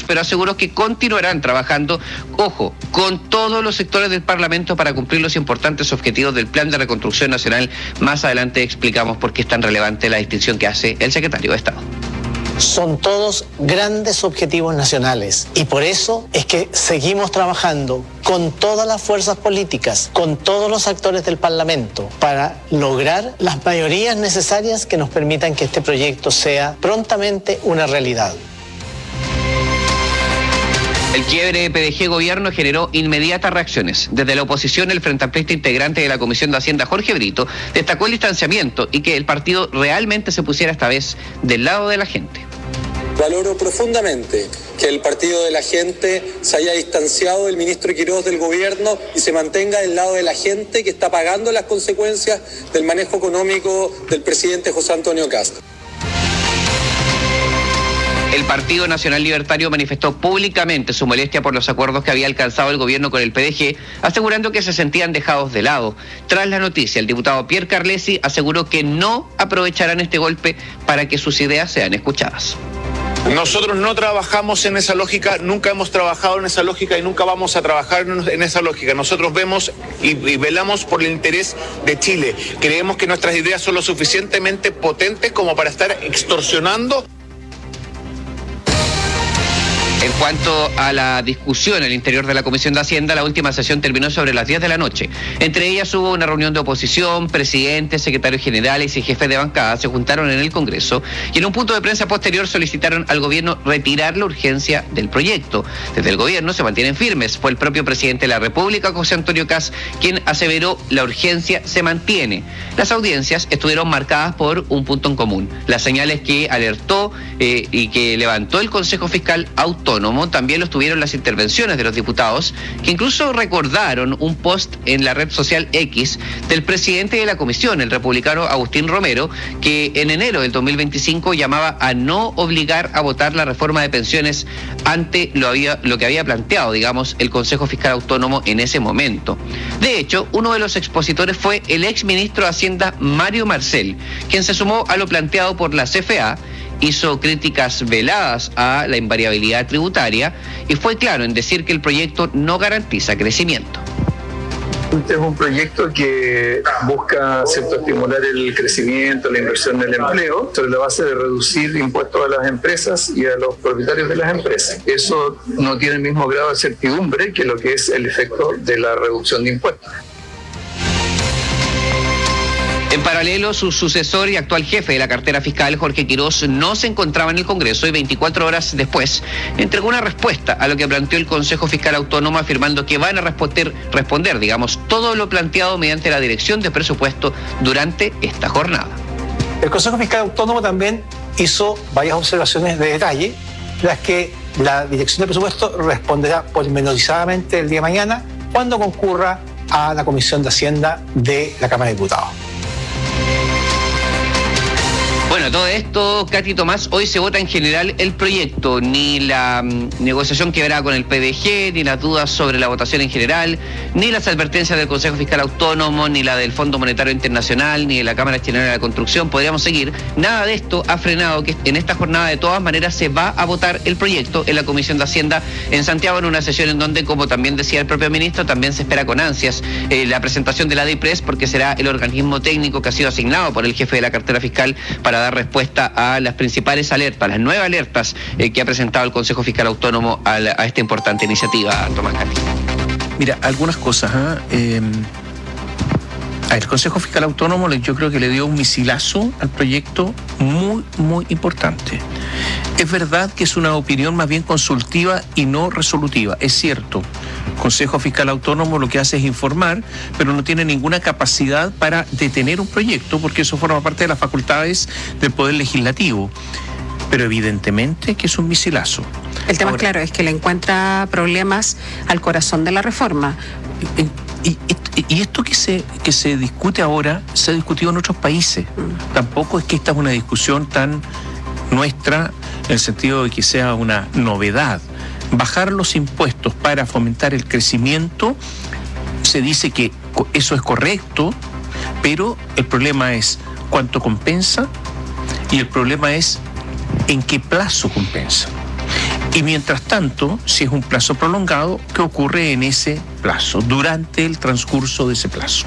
pero aseguró que continuarán trabajando, ojo, con todos los sectores del Parlamento para cumplir los importantes objetivos del Plan de Reconstrucción Nacional. Más adelante explicamos por qué es tan relevante la distinción que hace el secretario de Estado. Son todos grandes objetivos nacionales y por eso es que seguimos trabajando con todas las fuerzas políticas, con todos los actores del Parlamento para lograr las mayorías necesarias que nos permitan que este proyecto sea prontamente una realidad. El quiebre PDG-Gobierno generó inmediatas reacciones. Desde la oposición, el Frente Amplista integrante de la Comisión de Hacienda, Jorge Brito, destacó el distanciamiento y que el partido realmente se pusiera esta vez del lado de la gente. Valoro profundamente que el partido de la gente se haya distanciado del ministro Quirós del gobierno y se mantenga del lado de la gente que está pagando las consecuencias del manejo económico del presidente José Antonio Kast. El Partido Nacional Libertario manifestó públicamente su molestia por los acuerdos que había alcanzado el gobierno con el PDG, asegurando que se sentían dejados de lado. Tras la noticia, el diputado Pierre Carlesi aseguró que no aprovecharán este golpe para que sus ideas sean escuchadas. Nosotros no trabajamos en esa lógica, nunca hemos trabajado en esa lógica y nunca vamos a trabajar en esa lógica. Nosotros vemos y velamos por el interés de Chile. Creemos que nuestras ideas son lo suficientemente potentes como para estar extorsionando. En cuanto a la discusión al interior de la Comisión de Hacienda, la última sesión terminó sobre las 10 de la noche. Entre ellas hubo una reunión de oposición, presidentes, secretarios generales y jefes de bancada se juntaron en el Congreso y en un punto de prensa posterior solicitaron al gobierno retirar la urgencia del proyecto. Desde el gobierno se mantienen firmes. Fue el propio presidente de la República, José Antonio Kast, quien aseveró la urgencia se mantiene. Las audiencias estuvieron marcadas por un punto en común: las señales que alertó y que levantó el Consejo Fiscal Autónomo. También lo estuvieron las intervenciones de los diputados, que incluso recordaron un post en la red social X del presidente de la comisión, el republicano Agustín Romero, que en enero del 2025 llamaba a no obligar a votar la reforma de pensiones ante lo que había planteado, digamos, el Consejo Fiscal Autónomo en ese momento. De hecho, uno de los expositores fue el exministro de Hacienda, Mario Marcel, quien se sumó a lo planteado por la CFA, hizo críticas veladas a la invariabilidad tributaria y fue claro en decir que el proyecto no garantiza crecimiento. Este es un proyecto que busca, ¿cierto?, estimular el crecimiento, la inversión en el empleo, sobre la base de reducir impuestos a las empresas y a los propietarios de las empresas. Eso no tiene el mismo grado de certidumbre que lo que es el efecto de la reducción de impuestos. En paralelo, su sucesor y actual jefe de la cartera fiscal, Jorge Quirós, no se encontraba en el Congreso y 24 horas después entregó una respuesta a lo que planteó el Consejo Fiscal Autónomo, afirmando que van a responder, todo lo planteado mediante la Dirección de Presupuesto durante esta jornada. El Consejo Fiscal Autónomo también hizo varias observaciones de detalle, las que la Dirección de Presupuesto responderá pormenorizadamente el día de mañana cuando concurra a la Comisión de Hacienda de la Cámara de Diputados. Bueno, todo esto, Katy Tomás, hoy se vota en general el proyecto, ni la negociación que habrá con el PDG, ni las dudas sobre la votación en general, ni las advertencias del Consejo Fiscal Autónomo, ni la del Fondo Monetario Internacional, ni de la Cámara Chilena de la Construcción. Podríamos seguir. Nada de esto ha frenado que en esta jornada de todas maneras se va a votar el proyecto en la Comisión de Hacienda en Santiago, en una sesión en donde, como también decía el propio ministro, también se espera con ansias la presentación de la DIPRES, porque será el organismo técnico que ha sido asignado por el jefe de la cartera fiscal para dar respuesta a las principales alertas, las 9 alertas que ha presentado el Consejo Fiscal Autónomo a esta importante iniciativa, Tomás Cati. Mira, algunas cosas. El Consejo Fiscal Autónomo yo creo que le dio un misilazo al proyecto muy, muy importante. Es verdad que es una opinión más bien consultiva y no resolutiva, es cierto. El Consejo Fiscal Autónomo lo que hace es informar, pero no tiene ninguna capacidad para detener un proyecto, porque eso forma parte de las facultades del Poder Legislativo. Pero evidentemente que es un misilazo. El tema, claro, es que le encuentra problemas al corazón de la reforma. Y esto que se discute ahora se ha discutido en otros países. Tampoco es que esta es una discusión tan nuestra en el sentido de que sea una novedad. Bajar los impuestos para fomentar el crecimiento, se dice que eso es correcto, pero el problema es cuánto compensa y el problema es en qué plazo compensa. Y mientras tanto, si es un plazo prolongado, ¿qué ocurre en ese plazo, durante el transcurso de ese plazo?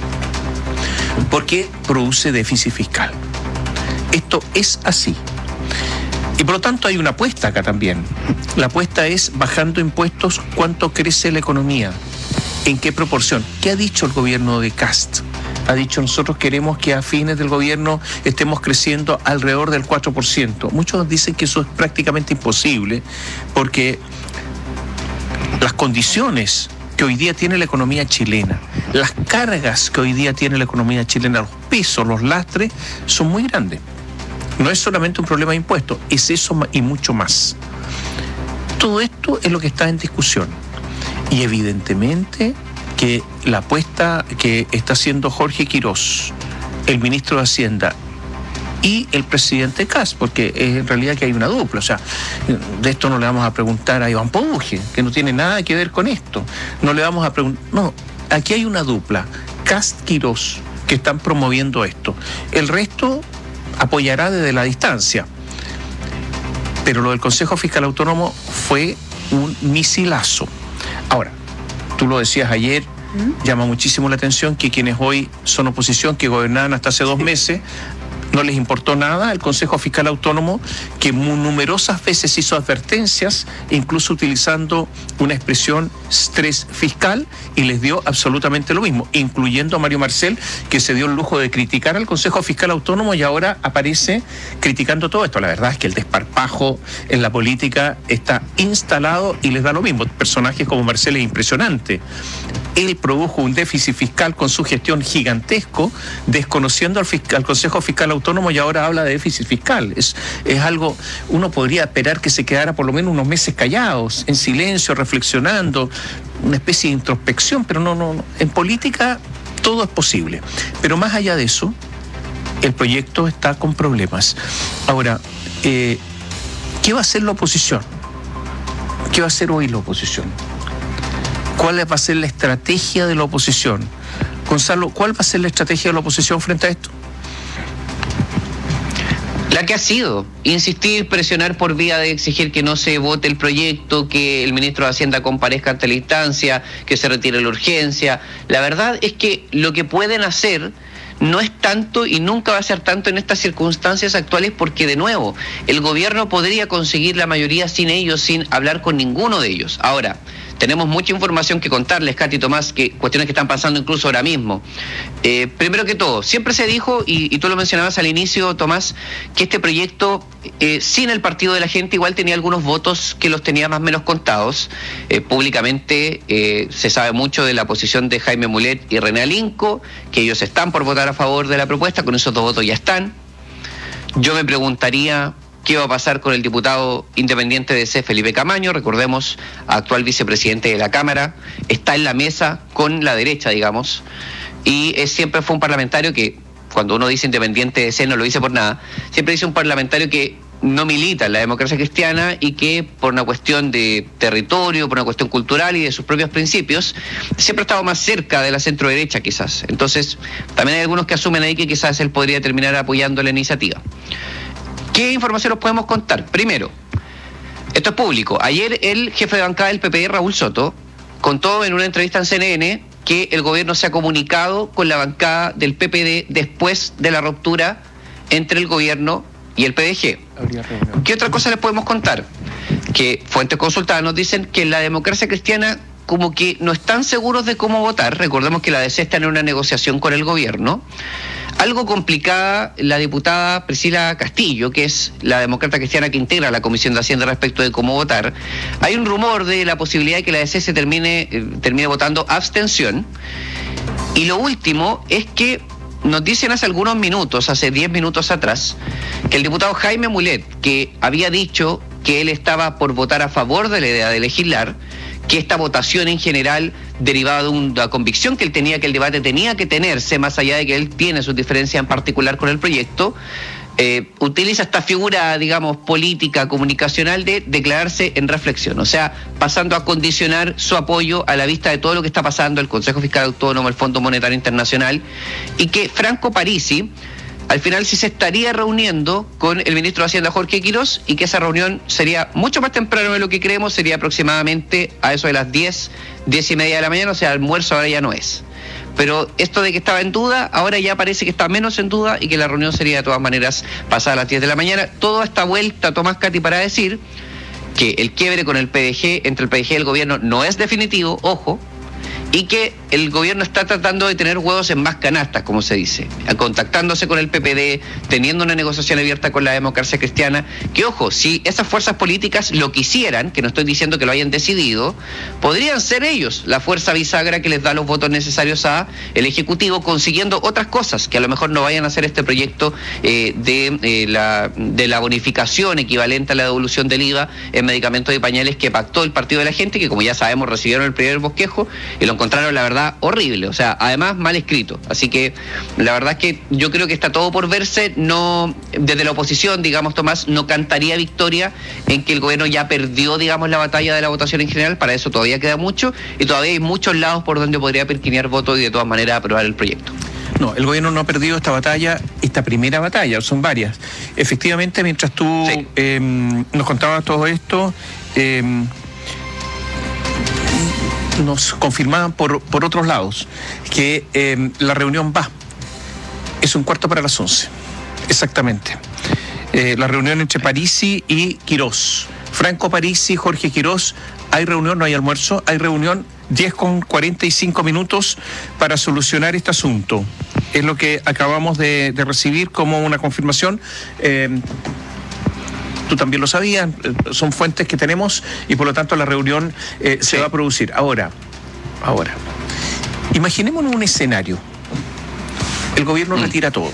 Porque produce déficit fiscal. Esto es así. Y por lo tanto hay una apuesta acá también. La apuesta es, bajando impuestos, ¿cuánto crece la economía? ¿En qué proporción? ¿Qué ha dicho el gobierno de Kast? Ha dicho, nosotros queremos que a fines del gobierno estemos creciendo alrededor del 4%. Muchos dicen que eso es prácticamente imposible porque las condiciones que hoy día tiene la economía chilena, las cargas que hoy día tiene la economía chilena, los pesos, los lastres, son muy grandes. No es solamente un problema de impuestos, es eso y mucho más. Todo esto es lo que está en discusión. Y evidentemente que la apuesta que está haciendo Jorge Quirós, el ministro de Hacienda, y el presidente Kast, porque en realidad que hay una dupla, o sea, de esto no le vamos a preguntar a Iván Pouge, que no tiene nada que ver con esto, no le vamos a preguntar, no, aquí hay una dupla, Kast-Quirós, que están promoviendo esto. El resto apoyará desde la distancia, pero lo del Consejo Fiscal Autónomo fue un misilazo. Ahora, tú lo decías ayer, llama muchísimo la atención que quienes hoy son oposición, que gobernaban hasta hace 2 meses, no les importó nada el Consejo Fiscal Autónomo, que numerosas veces hizo advertencias, incluso utilizando una expresión estrés fiscal, y les dio absolutamente lo mismo, incluyendo a Mario Marcel, que se dio el lujo de criticar al Consejo Fiscal Autónomo y ahora aparece criticando todo esto. La verdad es que el desparpajo en la política está instalado y les da lo mismo. Personajes como Marcel es impresionante. Él produjo un déficit fiscal con su gestión gigantesco, desconociendo al Consejo Fiscal Autónomo, y ahora habla de déficit fiscal. Es algo, uno podría esperar que se quedara por lo menos unos meses callados, en silencio, reflexionando, una especie de introspección, pero no. En política todo es posible. Pero más allá de eso, el proyecto está con problemas. Ahora, ¿qué va a hacer la oposición? ¿Qué va a hacer hoy la oposición? ¿Cuál va a ser la estrategia de la oposición? Gonzalo, ¿cuál va a ser la estrategia de la oposición frente a esto? La que ha sido, insistir, presionar por vía de exigir que no se vote el proyecto, que el ministro de Hacienda comparezca ante la instancia, que se retire la urgencia. La verdad es que lo que pueden hacer no es tanto y nunca va a ser tanto en estas circunstancias actuales, porque de nuevo, el gobierno podría conseguir la mayoría sin ellos, sin hablar con ninguno de ellos. Ahora, tenemos mucha información que contarles, Katy, Tomás, cuestiones que están pasando incluso ahora mismo. Primero que todo, siempre se dijo, y tú lo mencionabas al inicio, Tomás, que este proyecto, sin el Partido de la Gente, igual tenía algunos votos que los tenía más o menos contados. Públicamente se sabe mucho de la posición de Jaime Mulet y René Alinco, que ellos están por votar a favor de la propuesta, con esos 2 votos ya están. Yo me preguntaría qué va a pasar con el diputado independiente de C, Felipe Camaño, recordemos, actual vicepresidente de la Cámara, está en la mesa con la derecha, digamos, y siempre fue un parlamentario que, cuando uno dice independiente de C, no lo dice por nada, siempre dice un parlamentario que no milita en la democracia cristiana y que por una cuestión de territorio, por una cuestión cultural y de sus propios principios, siempre ha estado más cerca de la centro derecha quizás. Entonces, también hay algunos que asumen ahí que quizás él podría terminar apoyando la iniciativa. ¿Qué información nos podemos contar? Primero, esto es público. Ayer el jefe de bancada del PPD, Raúl Soto, contó en una entrevista en CNN que el gobierno se ha comunicado con la bancada del PPD después de la ruptura entre el gobierno y el PDG. ¿Qué otra cosa les podemos contar? Que fuentes consultadas nos dicen que en la democracia cristiana como que no están seguros de cómo votar. Recordemos que la DC está en una negociación con el gobierno. Algo complicada la diputada Priscila Castillo, que es la demócrata cristiana que integra la Comisión de Hacienda respecto de cómo votar. Hay un rumor de la posibilidad de que la DC se termine votando abstención. Y lo último es que nos dicen hace algunos minutos, hace 10 minutos atrás, que el diputado Jaime Mulet, que había dicho que él estaba por votar a favor de la idea de legislar, que esta votación en general derivaba de una convicción que él tenía, que el debate tenía que tenerse, más allá de que él tiene sus diferencias en particular con el proyecto, utiliza esta figura, digamos, política, comunicacional de declararse en reflexión, o sea, pasando a condicionar su apoyo a la vista de todo lo que está pasando, el Consejo Fiscal Autónomo, el Fondo Monetario Internacional, y que Franco Parisi al final sí se estaría reuniendo con el ministro de Hacienda, Jorge Quirós, y que esa reunión sería mucho más temprano de lo que creemos, sería aproximadamente a eso de las 10:30 de la mañana, o sea, almuerzo ahora ya no es. Pero esto de que estaba en duda, ahora ya parece que está menos en duda y que la reunión sería de todas maneras pasada a las 10 de la mañana. Toda esta vuelta, Tomás Cati, para decir que el quiebre con el PDG, entre el PDG y el gobierno, no es definitivo, ojo, y que el gobierno está tratando de tener huevos en más canastas, como se dice, contactándose con el PPD, teniendo una negociación abierta con la Democracia Cristiana, que ojo, si esas fuerzas políticas lo quisieran, que no estoy diciendo que lo hayan decidido, podrían ser ellos la fuerza bisagra que les da los votos necesarios a el Ejecutivo, consiguiendo otras cosas, que a lo mejor no vayan a hacer este proyecto de la bonificación equivalente a la devolución del IVA en medicamentos y pañales que pactó el Partido de la Gente, que como ya sabemos recibieron el primer bosquejo y lo encontraron, la verdad, horrible, o sea, además mal escrito. Así que la verdad es que yo creo que está todo por verse. No, desde la oposición, digamos, Tomás, no cantaría victoria en que el gobierno ya perdió, digamos, la batalla de la votación en general. Para eso todavía queda mucho y todavía hay muchos lados por donde podría perquinear votos y de todas maneras aprobar el proyecto. No, el gobierno no ha perdido esta batalla, esta primera batalla, son varias. Efectivamente, mientras tú nos contabas todo esto, nos confirmaban por otros lados que la reunión es 11:15, exactamente. La reunión entre Parisi y Quirós. Franco Parisi, Jorge Quirós, hay reunión, no hay almuerzo, hay reunión 10:45 para solucionar este asunto. Es lo que acabamos de recibir como una confirmación. Tú también lo sabías, son fuentes que tenemos y por lo tanto la reunión se va a producir. Ahora, imaginémonos un escenario. El gobierno retira todo.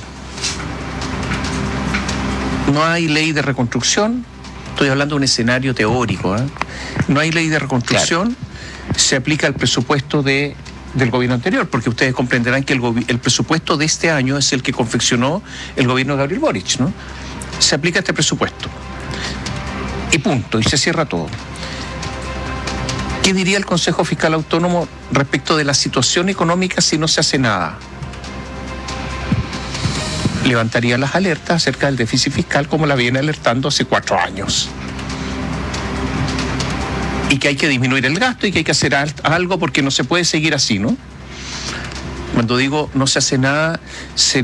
No hay ley de reconstrucción, estoy hablando de un escenario teórico, ¿eh? No hay ley de reconstrucción, se aplica el presupuesto del gobierno anterior, porque ustedes comprenderán que el presupuesto de este año es el que confeccionó el gobierno de Gabriel Boric, ¿no? Se aplica este presupuesto. Y punto, y se cierra todo. ¿Qué diría el Consejo Fiscal Autónomo respecto de la situación económica si no se hace nada? Levantaría las alertas acerca del déficit fiscal como la viene alertando hace 4 años. Y que hay que disminuir el gasto y que hay que hacer algo porque no se puede seguir así, ¿no? Cuando digo no se hace nada, se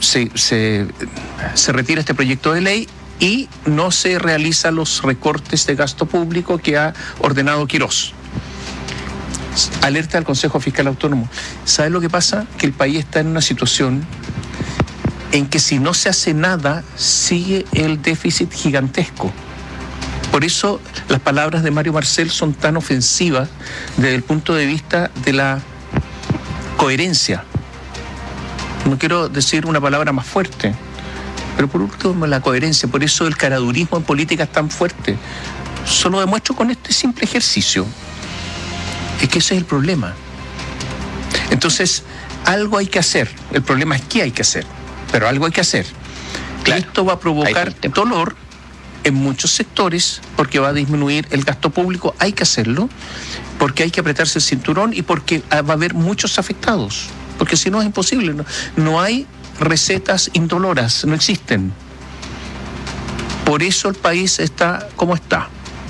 retira este proyecto de ley y no se realizan los recortes de gasto público que ha ordenado Quirós. Alerta al Consejo Fiscal Autónomo. ¿Sabes lo que pasa? Que el país está en una situación en que si no se hace nada, sigue el déficit gigantesco. Por eso las palabras de Mario Marcel son tan ofensivas desde el punto de vista de la coherencia. No quiero decir una palabra más fuerte, pero por último la coherencia. Por eso el caradurismo en política es tan fuerte. Solo demuestro con este simple ejercicio. Es que ese es el problema. Entonces, algo hay que hacer. El problema es qué hay que hacer, pero algo hay que hacer. Claro. Esto va a provocar dolor en muchos sectores porque va a disminuir el gasto público. Hay que hacerlo porque hay que apretarse el cinturón y porque va a haber muchos afectados. Porque si no es imposible. No hay recetas indoloras, no existen. Por eso el país está como está.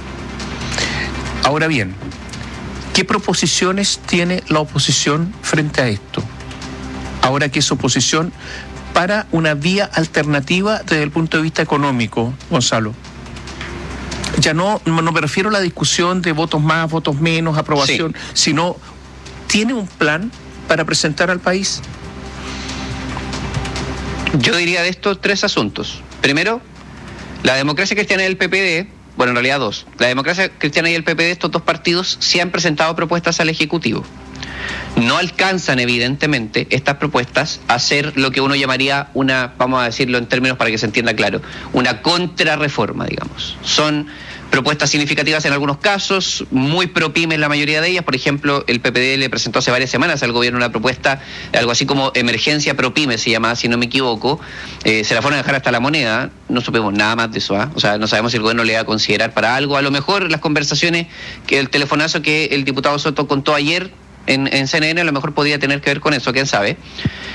Ahora bien, ¿qué proposiciones tiene la oposición frente a esto? Ahora que es oposición para una vía alternativa desde el punto de vista económico, Gonzalo. Ya no me refiero a la discusión de votos más, votos menos, aprobación, sino ¿tiene un plan para presentar al país? Yo diría de estos 3 asuntos. Primero, la Democracia Cristiana y el PPD, bueno, en realidad 2. La Democracia Cristiana y el PPD, estos 2 partidos, sí han presentado propuestas al Ejecutivo. No alcanzan, evidentemente, estas propuestas a ser lo que uno llamaría una, vamos a decirlo en términos para que se entienda claro, una contrarreforma, digamos. Son propuestas significativas en algunos casos, muy pro-pyme en la mayoría de ellas. Por ejemplo, el PPD le presentó hace varias semanas al gobierno una propuesta, algo así como emergencia pro-pyme se llamaba, si no me equivoco. Se la fueron a dejar hasta la moneda, no supimos nada más de eso, ¿eh? O sea, no sabemos si el gobierno le va a considerar para algo. A lo mejor las conversaciones, que el telefonazo que el diputado Soto contó ayer en CNN, a lo mejor podría tener que ver con eso, quién sabe.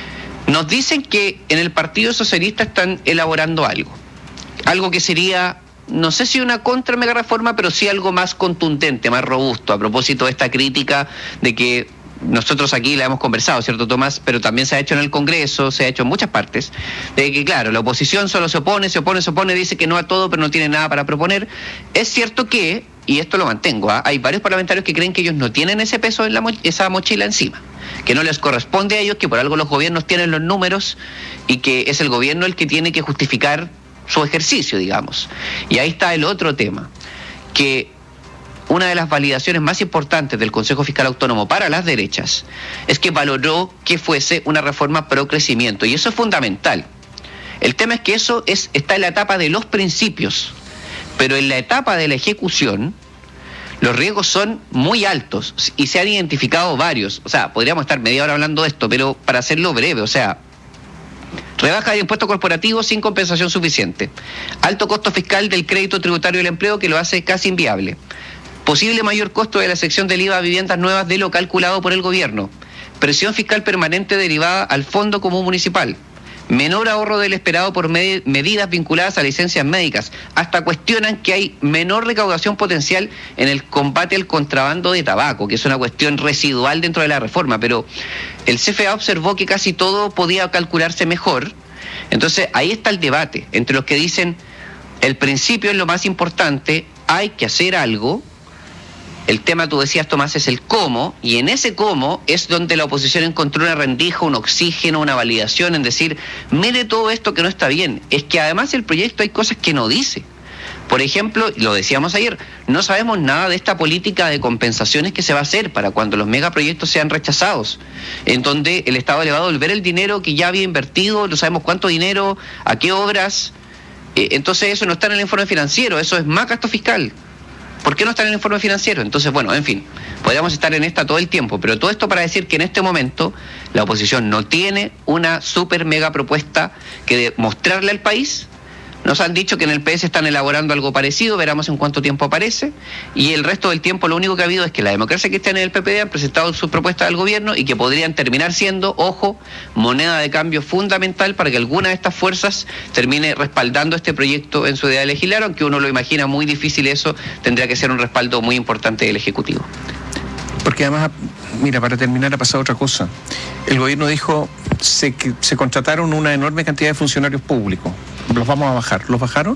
Nos dicen que en el Partido Socialista están elaborando algo que sería, no sé si una contra mega reforma, pero sí algo más contundente, más robusto, a propósito de esta crítica de que nosotros aquí la hemos conversado, ¿cierto, Tomás? Pero también se ha hecho en el Congreso, se ha hecho en muchas partes, de que, claro, la oposición solo se opone, dice que no a todo, pero no tiene nada para proponer. Es cierto que, y esto lo mantengo, hay varios parlamentarios que creen que ellos no tienen ese peso en esa mochila encima, que no les corresponde a ellos, que por algo los gobiernos tienen los números y que es el gobierno el que tiene que justificar su ejercicio, digamos. Y ahí está el otro tema, que una de las validaciones más importantes del Consejo Fiscal Autónomo para las derechas es que valoró que fuese una reforma pro crecimiento, y eso es fundamental. El tema es que eso está en la etapa de los principios, pero en la etapa de la ejecución los riesgos son muy altos y se han identificado varios. O sea, podríamos estar media hora hablando de esto, pero para hacerlo breve, o sea, rebaja de impuesto corporativo sin compensación suficiente, alto costo fiscal del crédito tributario del empleo que lo hace casi inviable, posible mayor costo de la sección del IVA a viviendas nuevas de lo calculado por el gobierno, presión fiscal permanente derivada al Fondo Común Municipal, menor ahorro del esperado por medidas vinculadas a licencias médicas. Hasta cuestionan que hay menor recaudación potencial en el combate al contrabando de tabaco, que es una cuestión residual dentro de la reforma, pero el CFA observó que casi todo podía calcularse mejor. Entonces ahí está el debate entre los que dicen el principio es lo más importante, hay que hacer algo. El tema, tú decías, Tomás, es el cómo, y en ese cómo es donde la oposición encontró una rendija, un oxígeno, una validación en decir, mire todo esto que no está bien. Es que además el proyecto hay cosas que no dice. Por ejemplo, lo decíamos ayer, no sabemos nada de esta política de compensaciones que se va a hacer para cuando los megaproyectos sean rechazados, en donde el Estado le va a devolver el dinero que ya había invertido, no sabemos cuánto dinero, a qué obras. Entonces eso no está en el informe financiero, eso es más gasto fiscal. ¿Por qué no está en el informe financiero? Entonces, bueno, en fin, podríamos estar en esta todo el tiempo, pero todo esto para decir que en este momento la oposición no tiene una super mega propuesta que mostrarle al país. Nos han dicho que en el PS están elaborando algo parecido, veremos en cuánto tiempo aparece, y el resto del tiempo lo único que ha habido es que la Democracia Cristiana y el PPD han presentado sus propuestas al gobierno y que podrían terminar siendo, ojo, moneda de cambio fundamental para que alguna de estas fuerzas termine respaldando este proyecto en su idea de legislar, aunque uno lo imagina muy difícil eso, tendría que ser un respaldo muy importante del Ejecutivo. Porque además, mira, para terminar ha pasado otra cosa. El gobierno dijo, se contrataron una enorme cantidad de funcionarios públicos. Los vamos a bajar. ¿Los bajaron?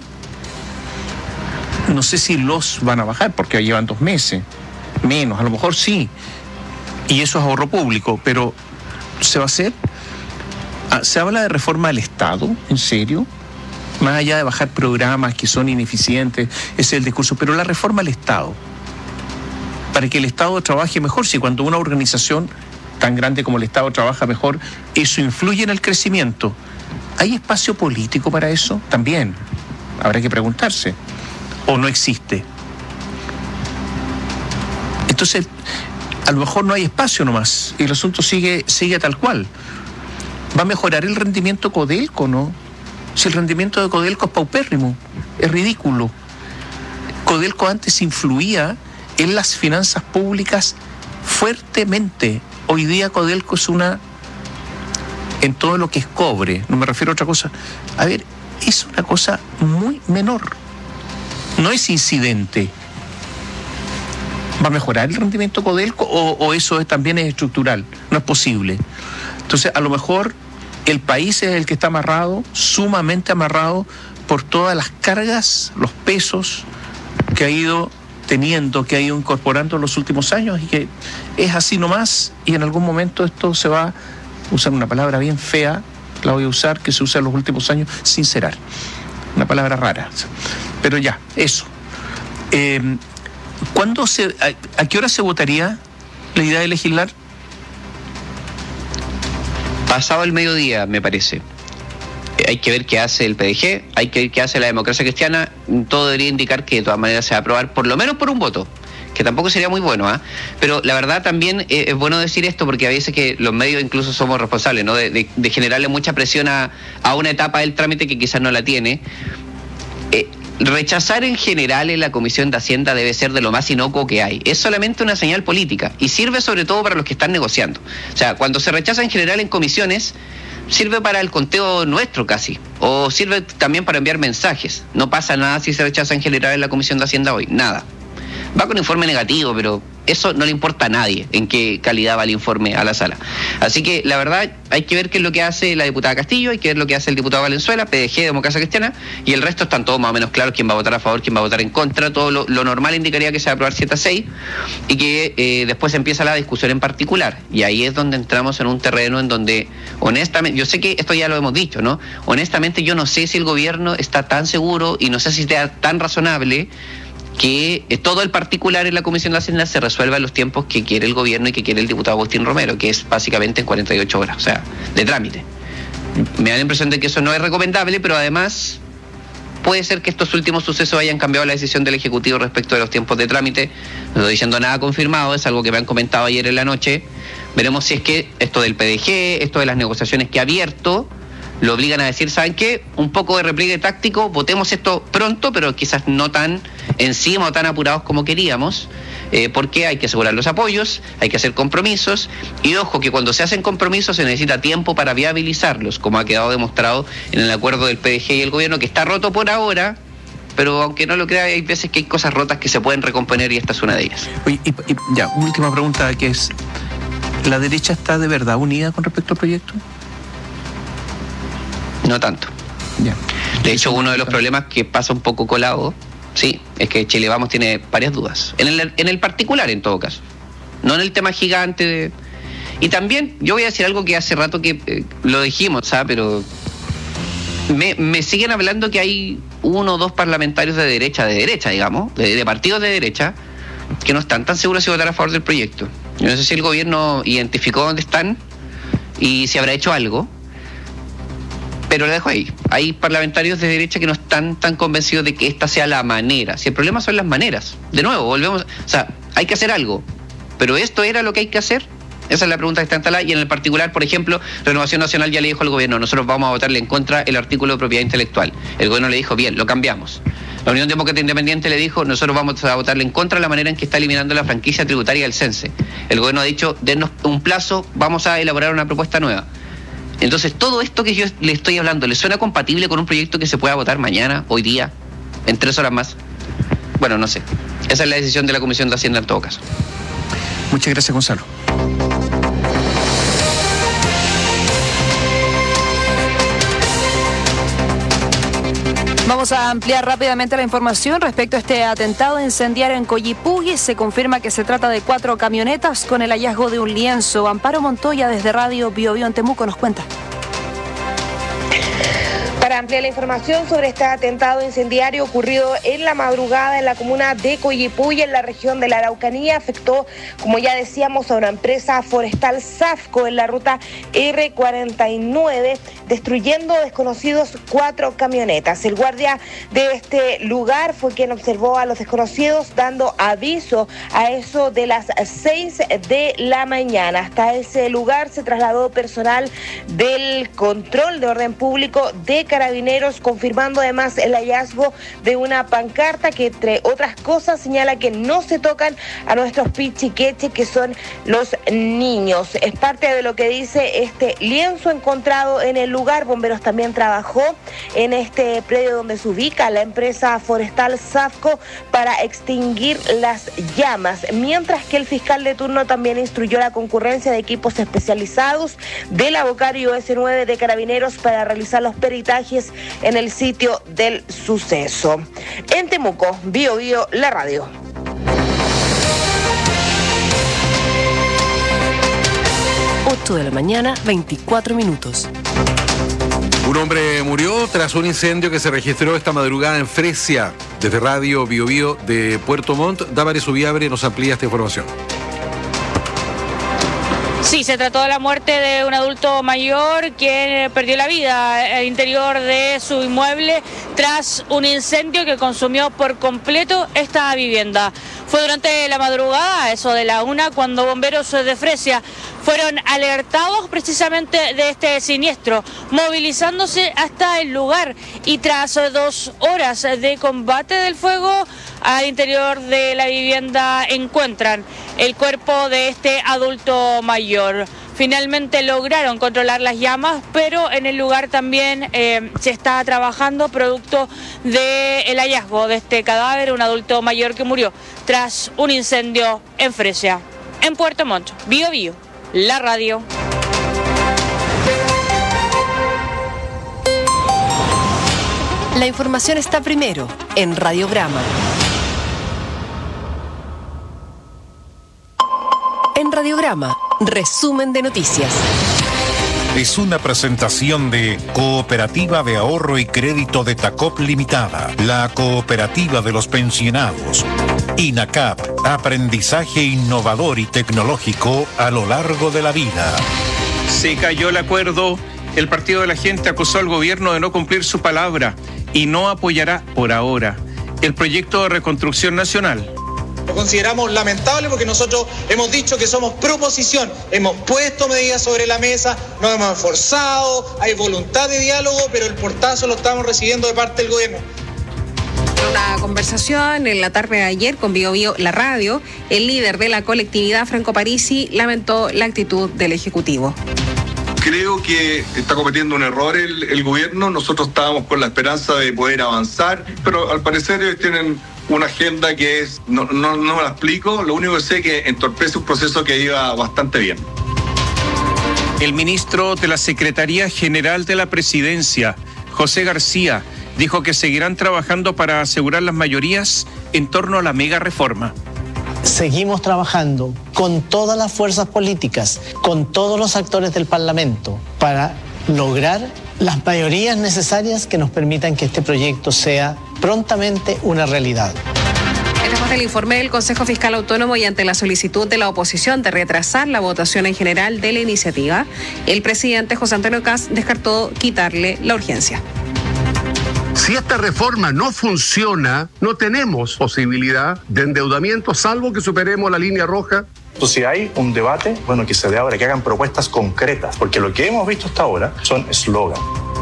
No sé si los van a bajar porque llevan 2 meses. Menos, a lo mejor sí. Y eso es ahorro público, pero ¿se va a hacer? ¿Se habla de reforma del Estado? ¿En serio? Más allá de bajar programas que son ineficientes, ese es el discurso. Pero la reforma del Estado, para que el Estado trabaje mejor, si cuando una organización tan grande como el Estado trabaja mejor, eso influye en el crecimiento. ¿Hay espacio político para eso? También habrá que preguntarse. ¿O no existe? Entonces, a lo mejor no hay espacio nomás y el asunto sigue tal cual. ¿Va a mejorar el rendimiento Codelco, no? Si el rendimiento de Codelco es paupérrimo, es ridículo. Codelco antes influía en las finanzas públicas fuertemente. Hoy día Codelco es en todo lo que es cobre, no me refiero a otra cosa. A ver, es una cosa muy menor. No es incidente. ¿Va a mejorar el rendimiento Codelco o eso también es estructural? No es posible. Entonces, a lo mejor el país es el que está amarrado, sumamente amarrado, por todas las cargas, los pesos que ha ido teniendo, que ha ido incorporando en los últimos años, y que es así nomás, y en algún momento esto se va a usar una palabra bien fea, la voy a usar, que se usa en los últimos años, sincerar. Una palabra rara. Pero ya, eso. ¿A qué hora se votaría la idea de legislar? Pasado el mediodía, me parece. Hay que ver qué hace el PDG, hay que ver qué hace la Democracia Cristiana. Todo debería indicar que de todas maneras se va a aprobar por lo menos por un voto, que tampoco sería muy bueno, pero la verdad también es bueno decir esto, porque a veces que los medios incluso somos responsables, ¿no? de generarle mucha presión a una etapa del trámite que quizás no la tiene. Rechazar en general en la Comisión de Hacienda debe ser de lo más inocuo que hay. Es solamente una señal política y sirve sobre todo para los que están negociando. O sea, cuando se rechaza en general en comisiones, sirve para el conteo nuestro casi, o sirve también para enviar mensajes. No pasa nada si se rechaza en general en la Comisión de Hacienda hoy, nada. Va con informe negativo, pero eso no le importa a nadie en qué calidad va el informe a la sala. Así que la verdad hay que ver qué es lo que hace la diputada Castillo, hay que ver lo que hace el diputado Valenzuela, PDG, Democracia Cristiana, y el resto están todos más o menos claros quién va a votar a favor, quién va a votar en contra. Todo lo normal indicaría que se va a aprobar 7-6 y que después empieza la discusión en particular. Y ahí es donde entramos en un terreno en donde, honestamente, yo sé que esto ya lo hemos dicho, ¿no? Honestamente yo no sé si el gobierno está tan seguro y no sé si sea tan razonable que todo el particular en la Comisión de Hacienda se resuelva en los tiempos que quiere el gobierno y que quiere el diputado Agustín Romero, que es básicamente en 48 horas, o sea, de trámite. Me da la impresión de que eso no es recomendable, pero además puede ser que estos últimos sucesos hayan cambiado la decisión del Ejecutivo respecto de los tiempos de trámite. No estoy diciendo nada confirmado, es algo que me han comentado ayer en la noche. Veremos si es que esto del PDG, esto de las negociaciones que ha abierto, lo obligan a decir, ¿saben qué? Un poco de repliegue táctico, votemos esto pronto, pero quizás no tan encima o tan apurados como queríamos, porque hay que asegurar los apoyos, hay que hacer compromisos, y ojo que cuando se hacen compromisos se necesita tiempo para viabilizarlos, como ha quedado demostrado en el acuerdo del PDG y el gobierno, que está roto por ahora, pero aunque no lo crea, hay veces que hay cosas rotas que se pueden recomponer y esta es una de ellas. Oye, y ya, última pregunta, que es, ¿la derecha está de verdad unida con respecto al proyecto? No tanto. Ya. De hecho, uno de los problemas que pasa un poco colado, sí, es que Chile Vamos tiene varias dudas. En el particular, en todo caso. No en el tema gigante. Y también, yo voy a decir algo que hace rato que lo dijimos, ¿sabes? Pero me siguen hablando que hay 1 o 2 parlamentarios de derecha, digamos, de partidos de derecha, que no están tan seguros de votar a favor del proyecto. Yo no sé si el gobierno identificó dónde están y si habrá hecho algo. Pero lo dejo ahí. Hay parlamentarios de derecha que no están tan convencidos de que esta sea la manera. Si el problema son las maneras. De nuevo, volvemos. O sea, hay que hacer algo. Pero ¿esto era lo que hay que hacer? Esa es la pregunta que está instalada. Y en el particular, por ejemplo, Renovación Nacional ya le dijo al gobierno, nosotros vamos a votarle en contra el artículo de propiedad intelectual. El gobierno le dijo, bien, lo cambiamos. La Unión Demócrata Independiente le dijo, nosotros vamos a votarle en contra de la manera en que está eliminando la franquicia tributaria del CENSE. El gobierno ha dicho, dennos un plazo, vamos a elaborar una propuesta nueva. Entonces, todo esto que yo le estoy hablando, ¿le suena compatible con un proyecto que se pueda votar mañana, hoy día, en 3 horas más? Bueno, no sé. Esa es la decisión de la Comisión de Hacienda en todo caso. Muchas gracias, Gonzalo. Vamos a ampliar rápidamente la información respecto a este atentado incendiario en Coyipulli. Se confirma que se trata de 4 camionetas con el hallazgo de un lienzo. Amparo Montoya desde Radio Bio Bio en Temuco nos cuenta. Para ampliar la información sobre este atentado incendiario ocurrido en la madrugada en la comuna de Coyipulli, en la región de la Araucanía, afectó, como ya decíamos, a una empresa forestal Safco en la ruta R49, destruyendo desconocidos 4 camionetas. El guardia de este lugar fue quien observó a los desconocidos dando aviso a eso de las 6 de la mañana. Hasta ese lugar se trasladó personal del control de orden público de Carabineros, confirmando además el hallazgo de una pancarta que, entre otras cosas, señala que no se tocan a nuestros pichiqueches, que son los niños. Es parte de lo que dice este lienzo encontrado en el lugar. Bomberos también trabajó en este predio donde se ubica la empresa forestal Safco para extinguir las llamas, mientras que el fiscal de turno también instruyó la concurrencia de equipos especializados de la Bocario S9 de Carabineros para realizar los peritajes en el sitio del suceso. En Temuco, Bio Bio, la radio. De la mañana, 24 minutos. Un hombre murió tras un incendio que se registró esta madrugada en Fresia. Desde Radio Bio Bio de Puerto Montt, Damaris Ubiabre nos amplía esta información. Sí, se trató de la muerte de un adulto mayor quien perdió la vida al interior de su inmueble tras un incendio que consumió por completo esta vivienda. Fue durante la madrugada, eso de la 1, cuando bomberos de Fresia fueron alertados precisamente de este siniestro, movilizándose hasta el lugar, y tras 2 horas de combate del fuego, al interior de la vivienda encuentran el cuerpo de este adulto mayor. finalmente lograron controlar las llamas, pero en el lugar también se está trabajando producto del hallazgo de este cadáver, un adulto mayor que murió tras un incendio en Fresia. En Puerto Montt, Bío Bío, la radio. La información está primero en Radiograma. En Radiograma, resumen de noticias. Es una presentación de Cooperativa de Ahorro y Crédito de Tacop Limitada, la cooperativa de los pensionados. INACAP, aprendizaje innovador y tecnológico a lo largo de la vida. Se cayó el acuerdo. El Partido de la Gente acusó al gobierno de no cumplir su palabra y no apoyará por ahora el proyecto de reconstrucción nacional. Lo consideramos lamentable porque nosotros hemos dicho que somos proposición, hemos puesto medidas sobre la mesa, nos hemos esforzado, hay voluntad de diálogo, pero el portazo lo estamos recibiendo de parte del gobierno. En una conversación en la tarde de ayer con Bío Bío, la radio, el líder de la colectividad, Franco Parisi, lamentó la actitud del Ejecutivo. Creo que está cometiendo un error el gobierno. Nosotros estábamos con la esperanza de poder avanzar, pero al parecer ellos tienen una agenda que es, no me la explico, lo único que sé es que entorpece un proceso que iba bastante bien. El ministro de la Secretaría General de la Presidencia, José García, dijo que seguirán trabajando para asegurar las mayorías en torno a la mega reforma. Seguimos trabajando con todas las fuerzas políticas, con todos los actores del Parlamento, para lograr las mayorías necesarias que nos permitan que este proyecto sea prontamente una realidad. Después del informe del Consejo Fiscal Autónomo y ante la solicitud de la oposición de retrasar la votación en general de la iniciativa, el presidente José Antonio Kast descartó quitarle la urgencia. Si esta reforma no funciona, no tenemos posibilidad de endeudamiento, salvo que superemos la línea roja. Entonces, si hay un debate, bueno, que se dé ahora, que hagan propuestas concretas, porque lo que hemos visto hasta ahora son eslogan.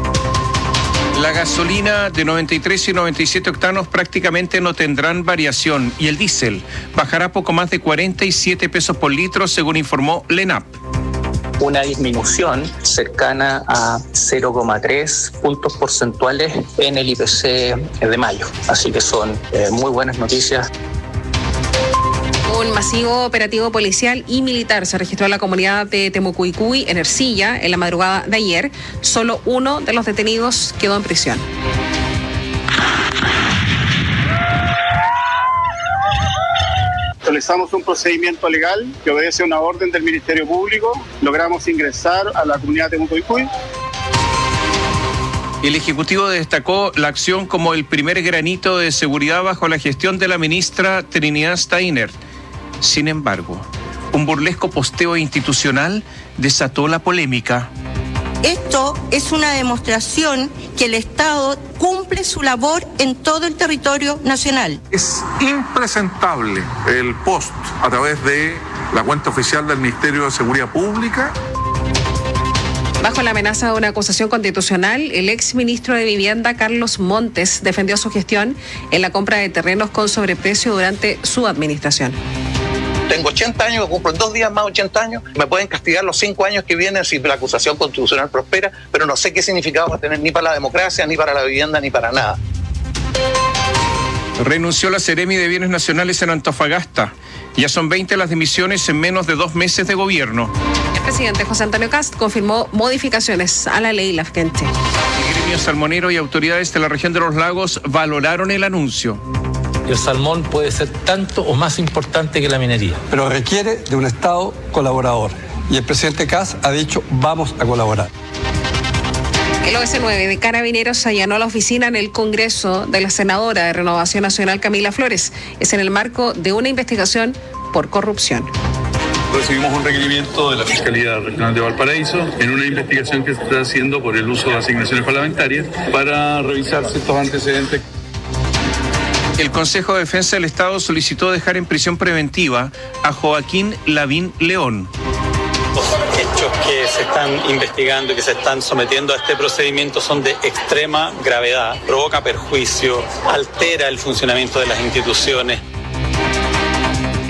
La gasolina de 93 y 97 octanos prácticamente no tendrán variación y el diésel bajará poco más de 47 pesos por litro, según informó LENAP. Una disminución cercana a 0,3 puntos porcentuales en el IPC de mayo. Así que son muy buenas noticias. Un masivo operativo policial y militar se registró en la comunidad de Temucuicui, en Ercilla, en la madrugada de ayer. Solo uno de los detenidos quedó en prisión. Realizamos un procedimiento legal que obedece a una orden del Ministerio Público. Logramos ingresar a la comunidad de Temucuicui. El Ejecutivo destacó la acción como el primer granito de seguridad bajo la gestión de la ministra Trinidad Steiner. Sin embargo, un burlesco posteo institucional desató la polémica. Esto es una demostración que el Estado cumple su labor en todo el territorio nacional. Es impresentable el post a través de la cuenta oficial del Ministerio de Seguridad Pública. Bajo la amenaza de una acusación constitucional, el exministro de Vivienda, Carlos Montes, defendió su gestión en la compra de terrenos con sobreprecio durante su administración. Tengo 80 años, cumplo en 2 días más 80 años, me pueden castigar los 5 años que vienen si la acusación constitucional prospera, pero no sé qué significado va a tener ni para la democracia, ni para la vivienda, ni para nada. Renunció la Seremi de Bienes Nacionales en Antofagasta. Ya son 20 las dimisiones en menos de 2 meses de gobierno. El presidente José Antonio Kast confirmó modificaciones a la ley Lafkenche. El gremio salmonero y autoridades de la región de los lagos valoraron el anuncio. El salmón puede ser tanto o más importante que la minería. Pero requiere de un Estado colaborador. Y el presidente Kast ha dicho, vamos a colaborar. El OS9 de Carabineros allanó la oficina en el Congreso de la senadora de Renovación Nacional, Camila Flores. Es en el marco de una investigación por corrupción. Recibimos un requerimiento de la Fiscalía Regional de Valparaíso en una investigación que se está haciendo por el uso de asignaciones parlamentarias para revisar ciertos antecedentes. El Consejo de Defensa del Estado solicitó dejar en prisión preventiva a Joaquín Lavín León. Los hechos que se están investigando y que se están sometiendo a este procedimiento son de extrema gravedad, provoca perjuicio, altera el funcionamiento de las instituciones.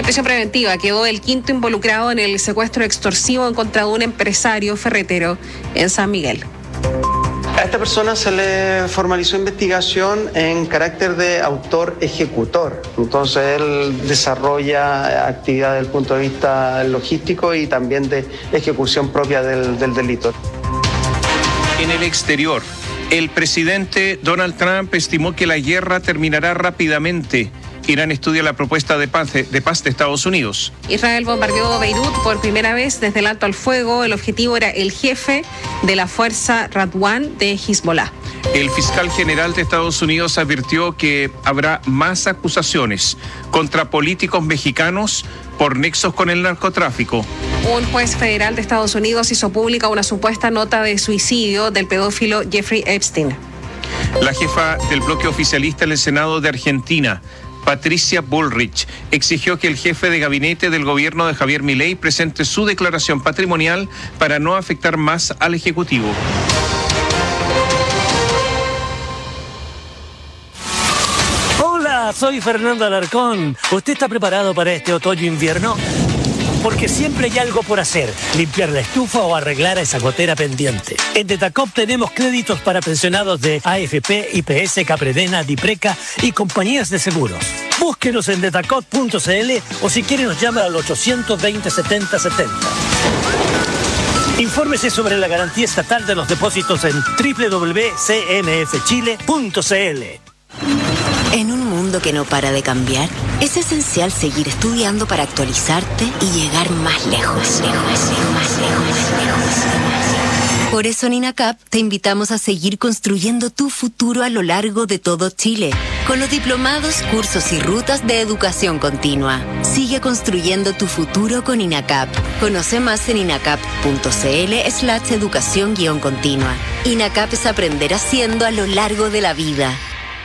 En prisión preventiva quedó el quinto involucrado en el secuestro extorsivo en contra de un empresario ferretero en San Miguel. A esta persona se le formalizó investigación en carácter de autor ejecutor. Entonces él desarrolla actividad desde el punto de vista logístico y también de ejecución propia del delito. En el exterior, el presidente Donald Trump estimó que la guerra terminará rápidamente. Irán estudia la propuesta de paz de Estados Unidos. Israel bombardeó Beirut por primera vez desde el alto al fuego. El objetivo era el jefe de la fuerza Radwan de Hezbollah. El fiscal general de Estados Unidos advirtió que habrá más acusaciones contra políticos mexicanos por nexos con el narcotráfico. Un juez federal de Estados Unidos hizo pública una supuesta nota de suicidio del pedófilo Jeffrey Epstein. La jefa del bloque oficialista en el Senado de Argentina, Patricia Bullrich, exigió que el jefe de gabinete del gobierno de Javier Milei presente su declaración patrimonial para no afectar más al Ejecutivo. Hola, soy Fernando Alarcón. ¿Usted está preparado para este otoño-invierno? Porque siempre hay algo por hacer, limpiar la estufa o arreglar a esa gotera pendiente. En Detacop tenemos créditos para pensionados de AFP, IPS, Capredena, Dipreca y compañías de seguros. Búsquenos en detacop.cl o si quiere nos llama al 820-7070. Infórmese sobre la garantía estatal de los depósitos en www.cmfchile.cl. En un mundo que no para de cambiar, es esencial seguir estudiando para actualizarte y llegar más lejos. Por eso en INACAP te invitamos a seguir construyendo tu futuro a lo largo de todo Chile, con los diplomados, cursos y rutas de educación continua. Sigue construyendo tu futuro con INACAP. Conoce más en inacap.cl/educación-continua. INACAP es aprender haciendo a lo largo de la vida.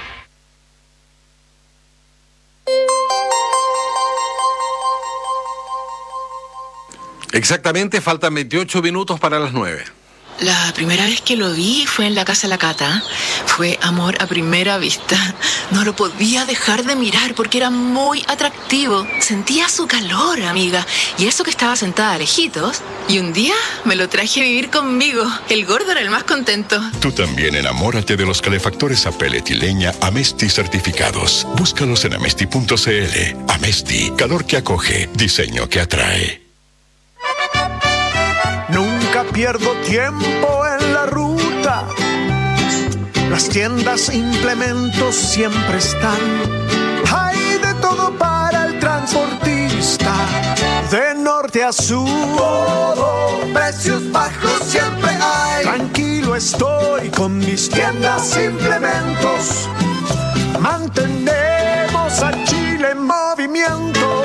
Exactamente, faltan 28 minutos para las 9. La primera vez que lo vi fue en la casa de la Cata. Fue amor a primera vista. No lo podía dejar de mirar porque era muy atractivo. Sentía su calor, amiga. Y eso que estaba sentada lejitos. Y un día me lo traje a vivir conmigo. El gordo era el más contento. Tú también enamórate de los calefactores a pellet y leña Amesti certificados. Búscalos en amesti.cl. Amesti, calor que acoge, diseño que atrae. Nunca pierdo tiempo en la ruta. Las tiendas, implementos siempre están. Hay de todo para el transportista. De norte a sur, todo, precios bajos siempre hay. Tranquilo estoy con mis tiendas, implementos. Mantenemos a Chile en movimiento.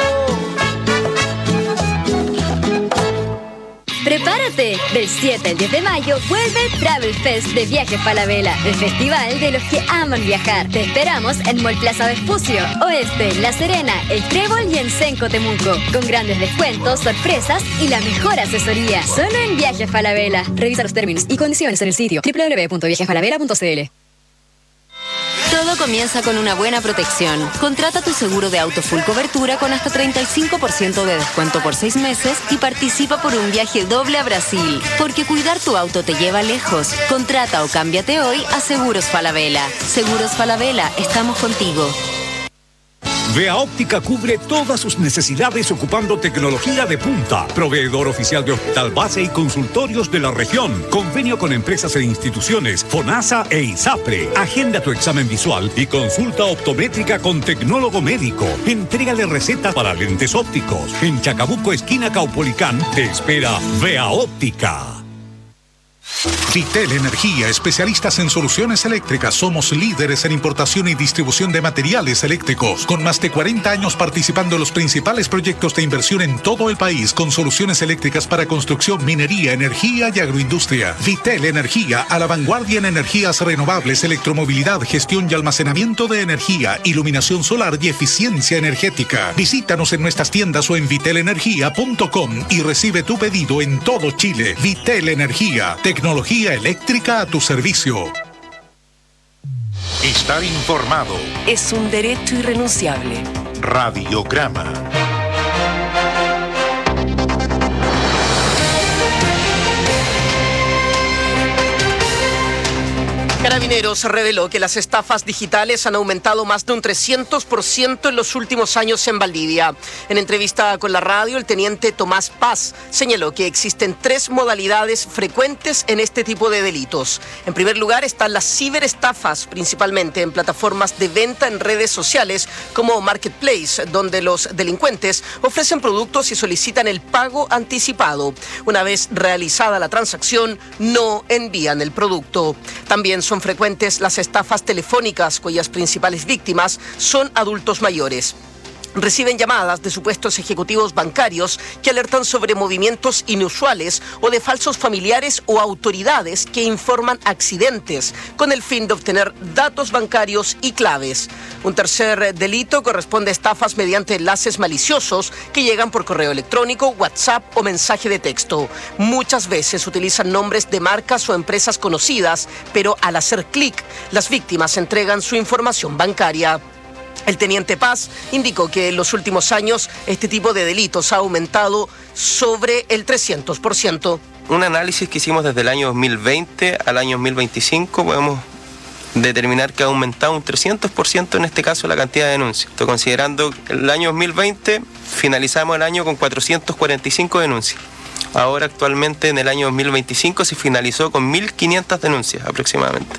Prepárate, del 7 al 10 de mayo vuelve Travel Fest de Viajes Falabella, el festival de los que aman viajar. Te esperamos en Mall Plaza Vespucio, Oeste, La Serena, El Trébol y en Senco Temuco, con grandes descuentos, sorpresas y la mejor asesoría. Solo en Viajes Falabella. Revisa los términos y condiciones en el sitio www.viajesfalabella.cl. Todo comienza con una buena protección. Contrata tu seguro de auto full cobertura con hasta 35% de descuento por 6 meses y participa por un viaje doble a Brasil. Porque cuidar tu auto te lleva lejos. Contrata o cámbiate hoy a Seguros Falabella. Seguros Falabella, estamos contigo. Vea Óptica cubre todas sus necesidades ocupando tecnología de punta. Proveedor oficial de hospital base y consultorios de la región. Convenio con empresas e instituciones, FONASA e ISAPRE. Agenda tu examen visual y consulta optométrica con tecnólogo médico. Entrégale receta para lentes ópticos. En Chacabuco, esquina Caupolicán, te espera Vea Óptica. Vitel Energía, especialistas en soluciones eléctricas. Somos líderes en importación y distribución de materiales eléctricos, con más de 40 años participando en los principales proyectos de inversión en todo el país, con soluciones eléctricas para construcción, minería, energía y agroindustria. Vitel Energía, a la vanguardia en energías renovables, electromovilidad, gestión y almacenamiento de energía, iluminación solar y eficiencia energética. Visítanos en nuestras tiendas o en vitelenergia.com y recibe tu pedido en todo Chile. Vitel Energía, tecnología eléctrica a tu servicio. Estar informado es un derecho irrenunciable. Radiograma. Carabineros reveló que las estafas digitales han aumentado más de un 300% en los últimos años en Valdivia. En entrevista con la radio, el teniente Tomás Paz señaló que existen 3 modalidades frecuentes en este tipo de delitos. En primer lugar están las ciberestafas, principalmente en plataformas de venta en redes sociales como Marketplace, donde los delincuentes ofrecen productos y solicitan el pago anticipado. Una vez realizada la transacción, no envían el producto. También son frecuentes las estafas telefónicas, cuyas principales víctimas son adultos mayores. Reciben llamadas de supuestos ejecutivos bancarios que alertan sobre movimientos inusuales o de falsos familiares o autoridades que informan accidentes con el fin de obtener datos bancarios y claves. Un tercer delito corresponde a estafas mediante enlaces maliciosos que llegan por correo electrónico, WhatsApp o mensaje de texto. Muchas veces utilizan nombres de marcas o empresas conocidas, pero al hacer clic, las víctimas entregan su información bancaria. El teniente Paz indicó que en los últimos años este tipo de delitos ha aumentado sobre el 300%. Un análisis que hicimos desde el año 2020 al año 2025 podemos determinar que ha aumentado un 300% en este caso la cantidad de denuncias. Considerando el año 2020, finalizamos el año con 445 denuncias. Ahora actualmente en el año 2025 se finalizó con 1.500 denuncias aproximadamente.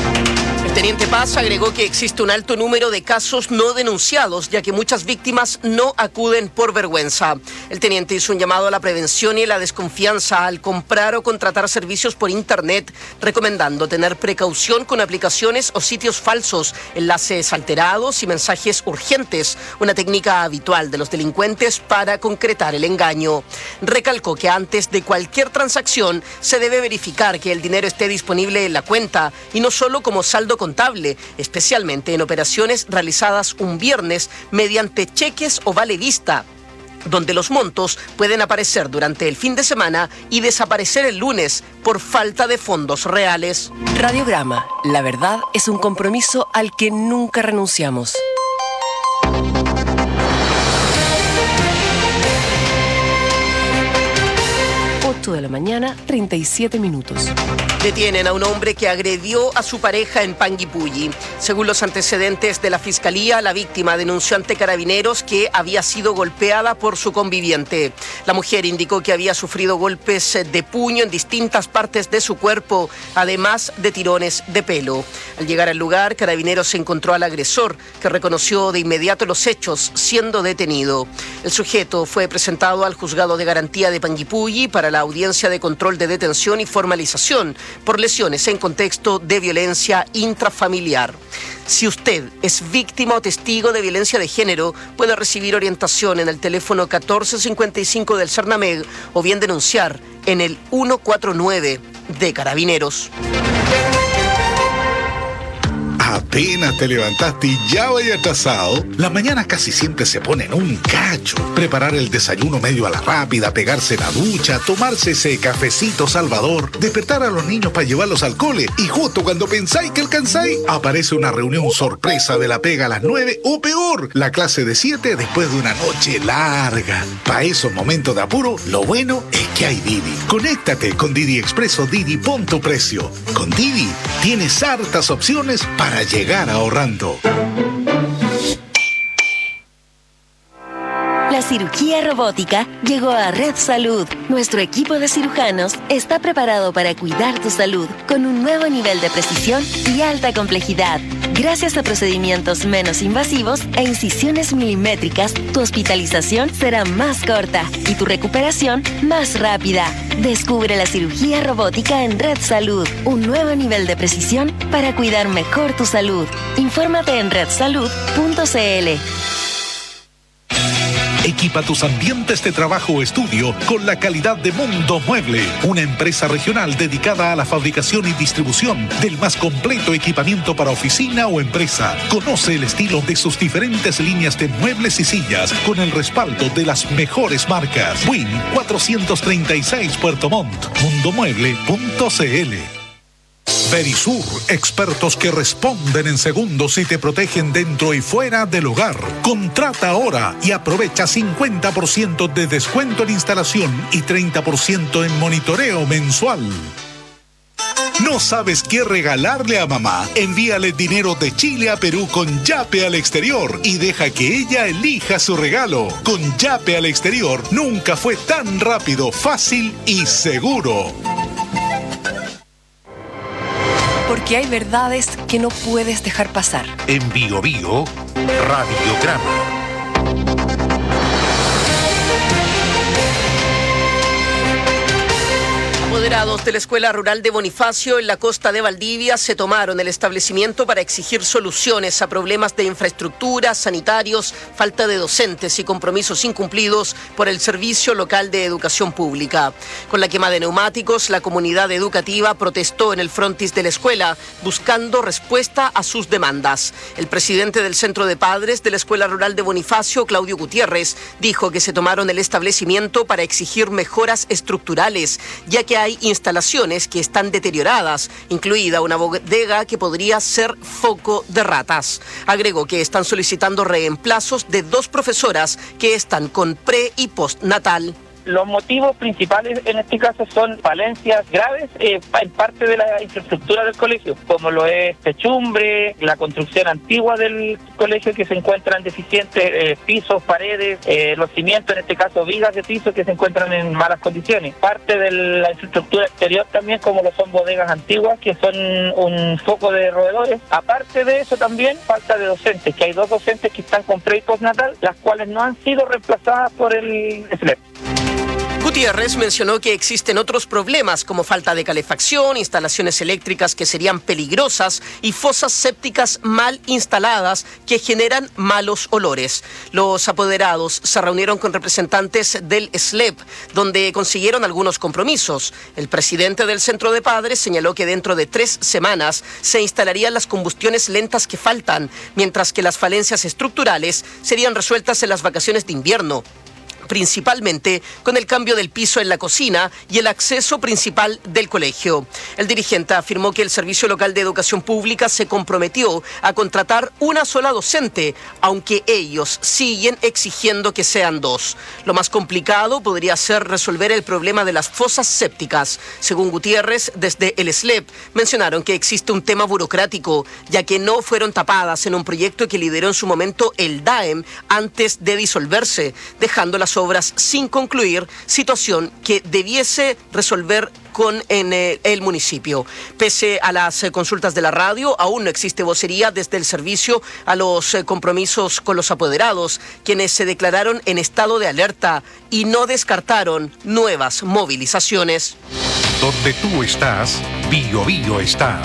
El teniente Paz agregó que existe un alto número de casos no denunciados, ya que muchas víctimas no acuden por vergüenza. El teniente hizo un llamado a la prevención y la desconfianza al comprar o contratar servicios por Internet, recomendando tener precaución con aplicaciones o sitios falsos, enlaces alterados y mensajes urgentes, una técnica habitual de los delincuentes para concretar el engaño. Recalcó que antes de cualquier transacción se debe verificar que el dinero esté disponible en la cuenta y no solo como saldo contable, especialmente en operaciones realizadas un viernes mediante cheques o vale vista, donde los montos pueden aparecer durante el fin de semana y desaparecer el lunes por falta de fondos reales. Radiograma, la verdad es un compromiso al que nunca renunciamos. 8 de la mañana, 37 minutos. Detienen a un hombre que agredió a su pareja en Panguipulli. Según los antecedentes de la Fiscalía, la víctima denunció ante Carabineros que había sido golpeada por su conviviente. La mujer indicó que había sufrido golpes de puño en distintas partes de su cuerpo, además de tirones de pelo. Al llegar al lugar, Carabineros encontró al agresor, que reconoció de inmediato los hechos, siendo detenido. El sujeto fue presentado al Juzgado de Garantía de Panguipulli para la audiencia de control de detención y formalización por lesiones en contexto de violencia intrafamiliar. Si usted es víctima o testigo de violencia de género, puede recibir orientación en el teléfono 1455 del Cernameg o bien denunciar en el 149 de Carabineros. Apenas te levantaste y ya vaya atrasado. Las mañanas casi siempre se ponen un cacho. Preparar el desayuno medio a la rápida, pegarse la ducha, tomarse ese cafecito salvador, despertar a los niños para llevarlos al cole y justo cuando pensáis que alcanzáis, aparece una reunión sorpresa de la pega a las 9 o peor, la clase de 7 después de una noche larga. Para esos momentos de apuro, lo bueno es que hay Didi. Conéctate con Didi Expreso Didi, pon tu precio. Con Didi tienes hartas opciones para llegar ahorrando. La cirugía robótica llegó a Red Salud. Nuestro equipo de cirujanos está preparado para cuidar tu salud con un nuevo nivel de precisión y alta complejidad. Gracias a procedimientos menos invasivos e incisiones milimétricas, tu hospitalización será más corta y tu recuperación más rápida. Descubre la cirugía robótica en Red Salud, un nuevo nivel de precisión para cuidar mejor tu salud. Infórmate en redsalud.cl. Equipa tus ambientes de trabajo o estudio con la calidad de Mundo Mueble, una empresa regional dedicada a la fabricación y distribución del más completo equipamiento para oficina o empresa. Conoce el estilo de sus diferentes líneas de muebles y sillas con el respaldo de las mejores marcas. Win 436 Puerto Montt. Mundomueble.cl. Verisur, expertos que responden en segundos y te protegen dentro y fuera del hogar. Contrata ahora y aprovecha 50% de descuento en instalación y 30% en monitoreo mensual. ¿No sabes qué regalarle a mamá? Envíale dinero de Chile a Perú con Yape al exterior y deja que ella elija su regalo. Con Yape al exterior nunca fue tan rápido, fácil y seguro. Porque hay verdades que no puedes dejar pasar. En Bio Bio, Radiograma. Apoderados de la Escuela Rural de Bonifacio en la costa de Valdivia se tomaron el establecimiento para exigir soluciones a problemas de infraestructura, sanitarios, falta de docentes y compromisos incumplidos por el Servicio Local de Educación Pública. Con la quema de neumáticos, la comunidad educativa protestó en el frontis de la escuela buscando respuesta a sus demandas. El presidente del Centro de Padres de la Escuela Rural de Bonifacio, Claudio Gutiérrez, dijo que se tomaron el establecimiento para exigir mejoras estructurales, ya que hay instalaciones que están deterioradas, incluida una bodega que podría ser foco de ratas. Agregó que están solicitando reemplazos de 2 profesoras que están con pre- y postnatal. Los motivos principales en este caso son falencias graves en parte de la infraestructura del colegio, como lo es techumbre, la construcción antigua del colegio que se encuentran deficientes, pisos, paredes, los cimientos, en este caso vigas de piso que se encuentran en malas condiciones. Parte de la infraestructura exterior también, como lo son bodegas antiguas que son un foco de roedores. Aparte de eso también falta de docentes, que hay 2 docentes que están con pre y postnatal, las cuales no han sido reemplazadas por el SLEP. Gutiérrez mencionó que existen otros problemas como falta de calefacción, instalaciones eléctricas que serían peligrosas y fosas sépticas mal instaladas que generan malos olores. Los apoderados se reunieron con representantes del SLEP, donde consiguieron algunos compromisos. El presidente del Centro de Padres señaló que dentro de 3 semanas se instalarían las combustiones lentas que faltan, mientras que las falencias estructurales serían resueltas en las vacaciones de invierno, principalmente con el cambio del piso en la cocina y el acceso principal del colegio. El dirigente afirmó que el Servicio Local de Educación Pública se comprometió a contratar una sola docente, aunque ellos siguen exigiendo que sean 2. Lo más complicado podría ser resolver el problema de las fosas sépticas. Según Gutiérrez, desde el SLEP mencionaron que existe un tema burocrático, ya que no fueron tapadas en un proyecto que lideró en su momento el DAEM antes de disolverse, dejando las obras sin concluir, situación que debiese resolver en el municipio. Pese a las consultas de la radio, aún no existe vocería desde el servicio a los compromisos con los apoderados, quienes se declararon en estado de alerta y no descartaron nuevas movilizaciones. Donde tú estás, Bio Bio está.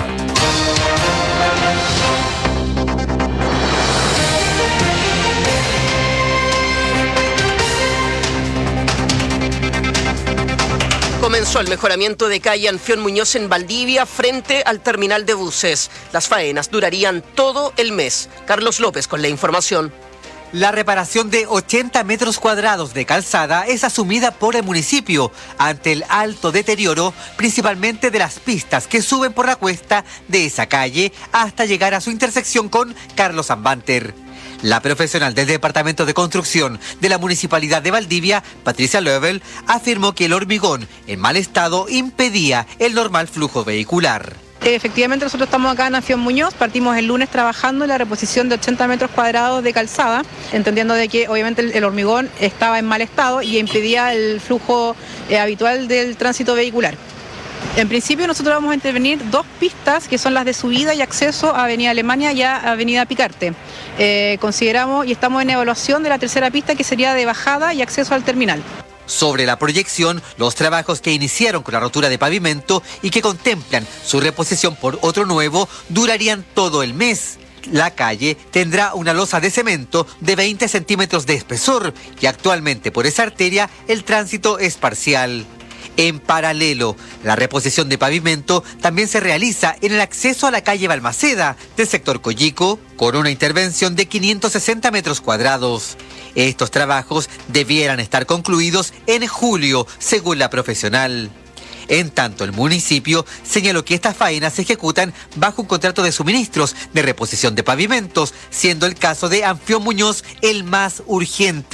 Comenzó el mejoramiento de calle Anfión Muñoz en Valdivia frente al terminal de buses. Las faenas durarían todo el mes. Carlos López con la información. La reparación de 80 metros cuadrados de calzada es asumida por el municipio ante el alto deterioro, principalmente de las pistas que suben por la cuesta de esa calle hasta llegar a su intersección con Carlos Ambanter. La profesional del Departamento de Construcción de la Municipalidad de Valdivia, Patricia Löbel, afirmó que el hormigón en mal estado impedía el normal flujo vehicular. Efectivamente, nosotros estamos acá en Anfión Muñoz, partimos el lunes trabajando en la reposición de 80 metros cuadrados de calzada, entendiendo de que obviamente el hormigón estaba en mal estado y impedía el flujo habitual del tránsito vehicular. En principio nosotros vamos a intervenir 2 pistas que son las de subida y acceso a Avenida Alemania y a Avenida Picarte. Consideramos y estamos en evaluación de la tercera pista que sería de bajada y acceso al terminal. Sobre la proyección, los trabajos que iniciaron con la rotura de pavimento y que contemplan su reposición por otro nuevo durarían todo el mes. La calle tendrá una losa de cemento de 20 centímetros de espesor y actualmente por esa arteria el tránsito es parcial. En paralelo, la reposición de pavimento también se realiza en el acceso a la calle Balmaceda del sector Coyico con una intervención de 560 metros cuadrados. Estos trabajos debieran estar concluidos en julio, según la profesional. En tanto, el municipio señaló que estas faenas se ejecutan bajo un contrato de suministros de reposición de pavimentos, siendo el caso de Anfión Muñoz el más urgente.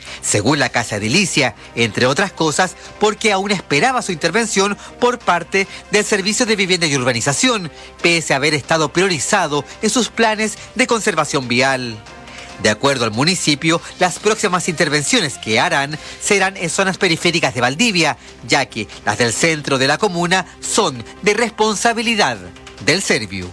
según la Casa Edilicia, entre otras cosas porque aún esperaba su intervención por parte del Servicio de Vivienda y Urbanización, pese a haber estado priorizado en sus planes de conservación vial. De acuerdo al municipio, las próximas intervenciones que harán serán en zonas periféricas de Valdivia, ya que las del centro de la comuna son de responsabilidad del Serviu.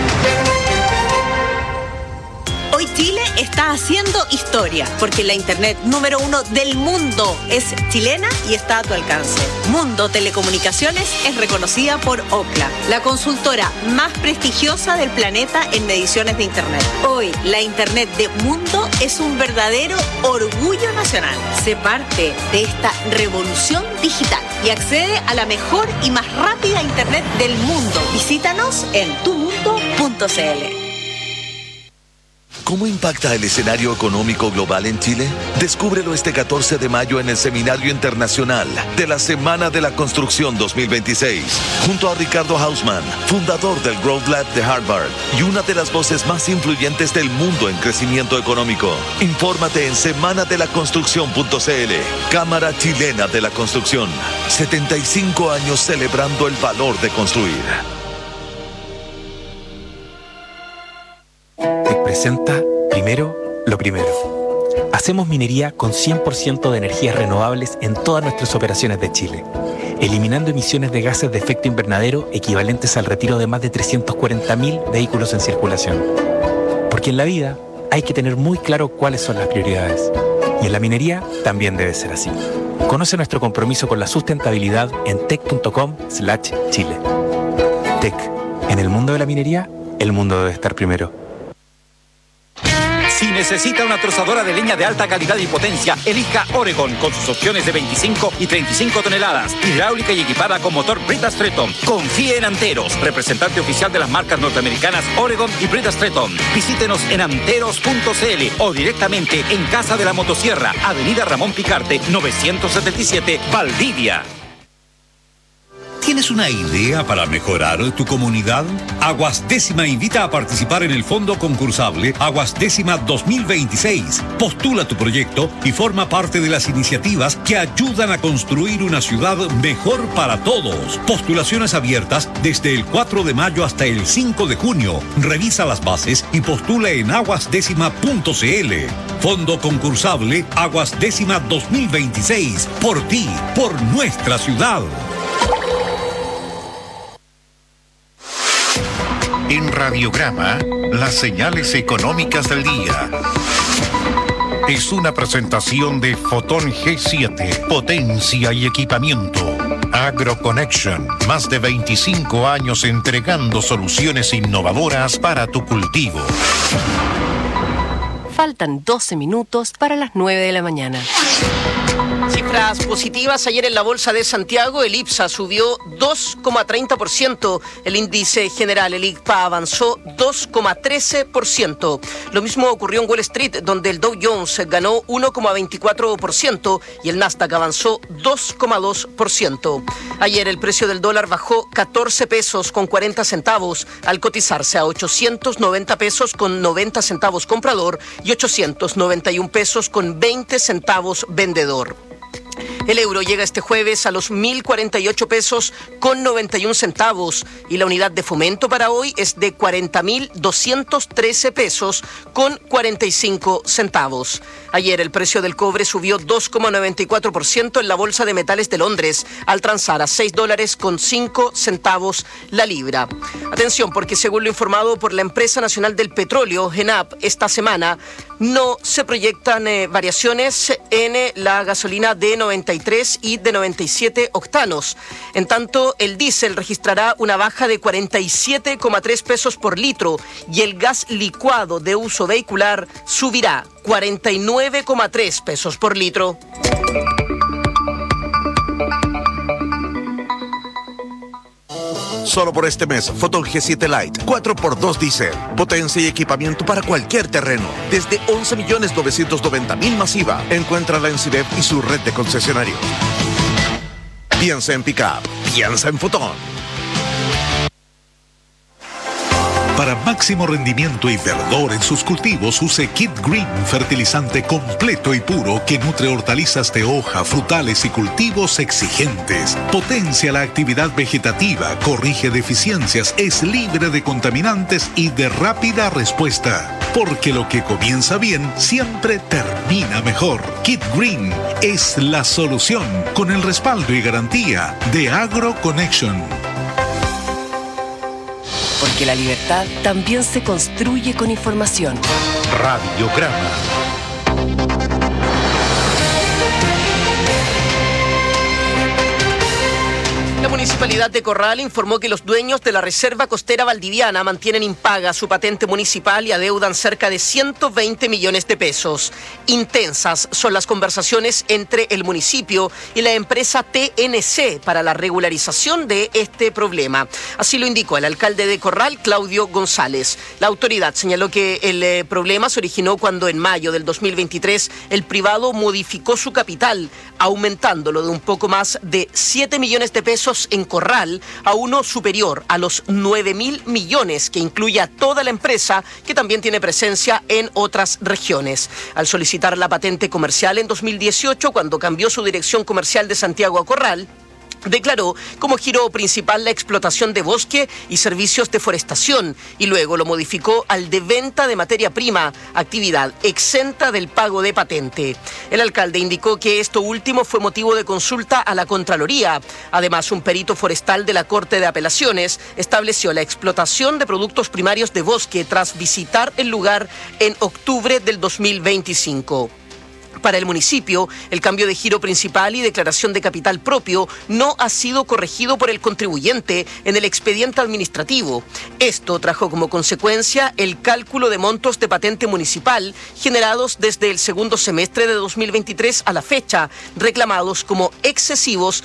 Hoy Chile está haciendo historia, porque la internet número 1 del mundo es chilena y está a tu alcance. Mundo Telecomunicaciones es reconocida por Ookla, la consultora más prestigiosa del planeta en mediciones de internet. Hoy, la internet de Mundo es un verdadero orgullo nacional. Sé parte de esta revolución digital y accede a la mejor y más rápida internet del mundo. Visítanos en tumundo.cl. ¿Cómo impacta el escenario económico global en Chile? Descúbrelo este 14 de mayo en el Seminario Internacional de la Semana de la Construcción 2026, junto a Ricardo Hausmann, fundador del Growth Lab de Harvard y una de las voces más influyentes del mundo en crecimiento económico. Infórmate en semanadelaconstrucción.cl. Cámara Chilena de la Construcción. 75 años celebrando el valor de construir. Presenta Primero lo Primero. Hacemos minería con 100% de energías renovables en todas nuestras operaciones de Chile, eliminando emisiones de gases de efecto invernadero equivalentes al retiro de más de 340.000 vehículos en circulación. Porque en la vida hay que tener muy claro cuáles son las prioridades. Y en la minería también debe ser así. Conoce nuestro compromiso con la sustentabilidad en tec.com/Chile. Tec. En el mundo de la minería, el mundo debe estar primero. Si necesita una trozadora de leña de alta calidad y potencia, elija Oregon con sus opciones de 25 y 35 toneladas, hidráulica y equipada con motor Brita Stretton. Confíe en Anteros, representante oficial de las marcas norteamericanas Oregon y Brita Stretton. Visítenos en anteros.cl o directamente en Casa de la Motosierra, Avenida Ramón Picarte, 977, Valdivia. ¿Tienes una idea para mejorar tu comunidad? Aguas Décima invita a participar en el fondo concursable Aguas Décima 2026. Postula tu proyecto y forma parte de las iniciativas que ayudan a construir una ciudad mejor para todos. Postulaciones abiertas desde el 4 de mayo hasta el 5 de junio. Revisa las bases y postula en aguasdécima.cl. Fondo concursable Aguas Décima 2026. Por ti, por nuestra ciudad. En Radiograma, las señales económicas del día. Es una presentación de Fotón G7, potencia y equipamiento. AgroConnection, más de 25 años entregando soluciones innovadoras para tu cultivo. Faltan 12 minutos para las 9 de la mañana. Cifras positivas ayer en la Bolsa de Santiago. El IPSA subió 2,30%. El índice general, el ICPA, avanzó 2,13%. Lo mismo ocurrió en Wall Street, donde el Dow Jones ganó 1,24% y el Nasdaq avanzó 2,2%. Ayer el precio del dólar bajó 14 pesos con 40 centavos al cotizarse a 890 pesos con 90 centavos comprador y 891 pesos con 20 centavos vendedor. El euro llega este jueves a los 1.048 pesos con 91 centavos y la unidad de fomento para hoy es de 40.213 pesos con 45 centavos. Ayer el precio del cobre subió 2,94% en la Bolsa de Metales de Londres al transar a $6 con 5 centavos la libra. Atención, porque según lo informado por la Empresa Nacional del Petróleo, ENAP, esta semana no se proyectan variaciones en la gasolina de 93 y de 97 octanos. En tanto, el diésel registrará una baja de 47,3 pesos por litro y el gas licuado de uso vehicular subirá 49,3 pesos por litro. Solo por este mes, Fotón G7 Lite, 4x2 diésel, potencia y equipamiento para cualquier terreno, desde 11.990.000 masiva. Encuéntrala en CIDEP y su red de concesionarios. Piensa en pick-up, piensa en Fotón. Para máximo máximo rendimiento y verdor en sus cultivos, use Kit Green, fertilizante completo y puro que nutre hortalizas de hoja, frutales y cultivos exigentes. Potencia la actividad vegetativa, corrige deficiencias, es libre de contaminantes y de rápida respuesta. Porque lo que comienza bien siempre termina mejor. Kit Green es la solución con el respaldo y garantía de AgroConnection. Porque la libertad también se construye con información. Radiograma. La Municipalidad de Corral informó que los dueños de la Reserva Costera Valdiviana mantienen impaga su patente municipal y adeudan cerca de 120 millones de pesos. Intensas son las conversaciones entre el municipio y la empresa TNC para la regularización de este problema. Así lo indicó el alcalde de Corral, Claudio González. La autoridad señaló que el problema se originó cuando en mayo del 2023 el privado modificó su capital, aumentándolo de un poco más de 7 millones de pesos en Corral a uno superior a los 9.000 millones, que incluye a toda la empresa que también tiene presencia en otras regiones. Al solicitar la patente comercial en 2018, cuando cambió su dirección comercial de Santiago a Corral, declaró como giro principal la explotación de bosque y servicios de forestación y luego lo modificó al de venta de materia prima, actividad exenta del pago de patente. El alcalde indicó que esto último fue motivo de consulta a la Contraloría. Además, un perito forestal de la Corte de Apelaciones estableció la explotación de productos primarios de bosque tras visitar el lugar en octubre del 2025. Para el municipio, el cambio de giro principal y declaración de capital propio no ha sido corregido por el contribuyente en el expediente administrativo. Esto trajo como consecuencia el cálculo de montos de patente municipal generados desde el segundo semestre de 2023 a la fecha, reclamados como excesivos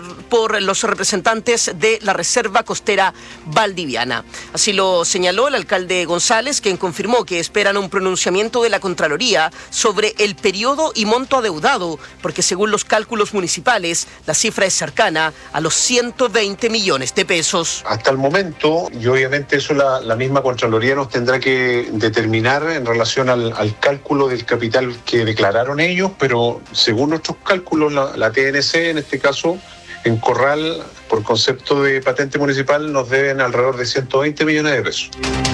por los representantes de la Reserva Costera Valdiviana. Así lo señaló el alcalde González, quien confirmó que esperan un pronunciamiento de la Contraloría sobre el periodo y monto adeudado, porque según los cálculos municipales, la cifra es cercana a los 120 millones de pesos. Hasta el momento, y obviamente eso la misma Contraloría nos tendrá que determinar en relación al cálculo del capital que declararon ellos, pero según nuestros cálculos, la TNC en este caso, en Corral, por concepto de patente municipal, nos deben alrededor de 120 millones de pesos.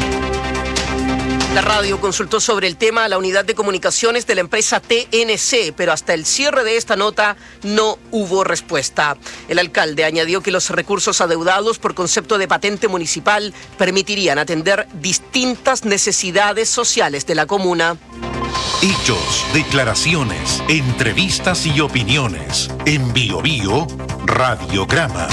La radio consultó sobre el tema a la unidad de comunicaciones de la empresa TNC, pero hasta el cierre de esta nota no hubo respuesta. El alcalde añadió que los recursos adeudados por concepto de patente municipal permitirían atender distintas necesidades sociales de la comuna. Hechos, declaraciones, entrevistas y opiniones. En Bio Bio, Radiograma.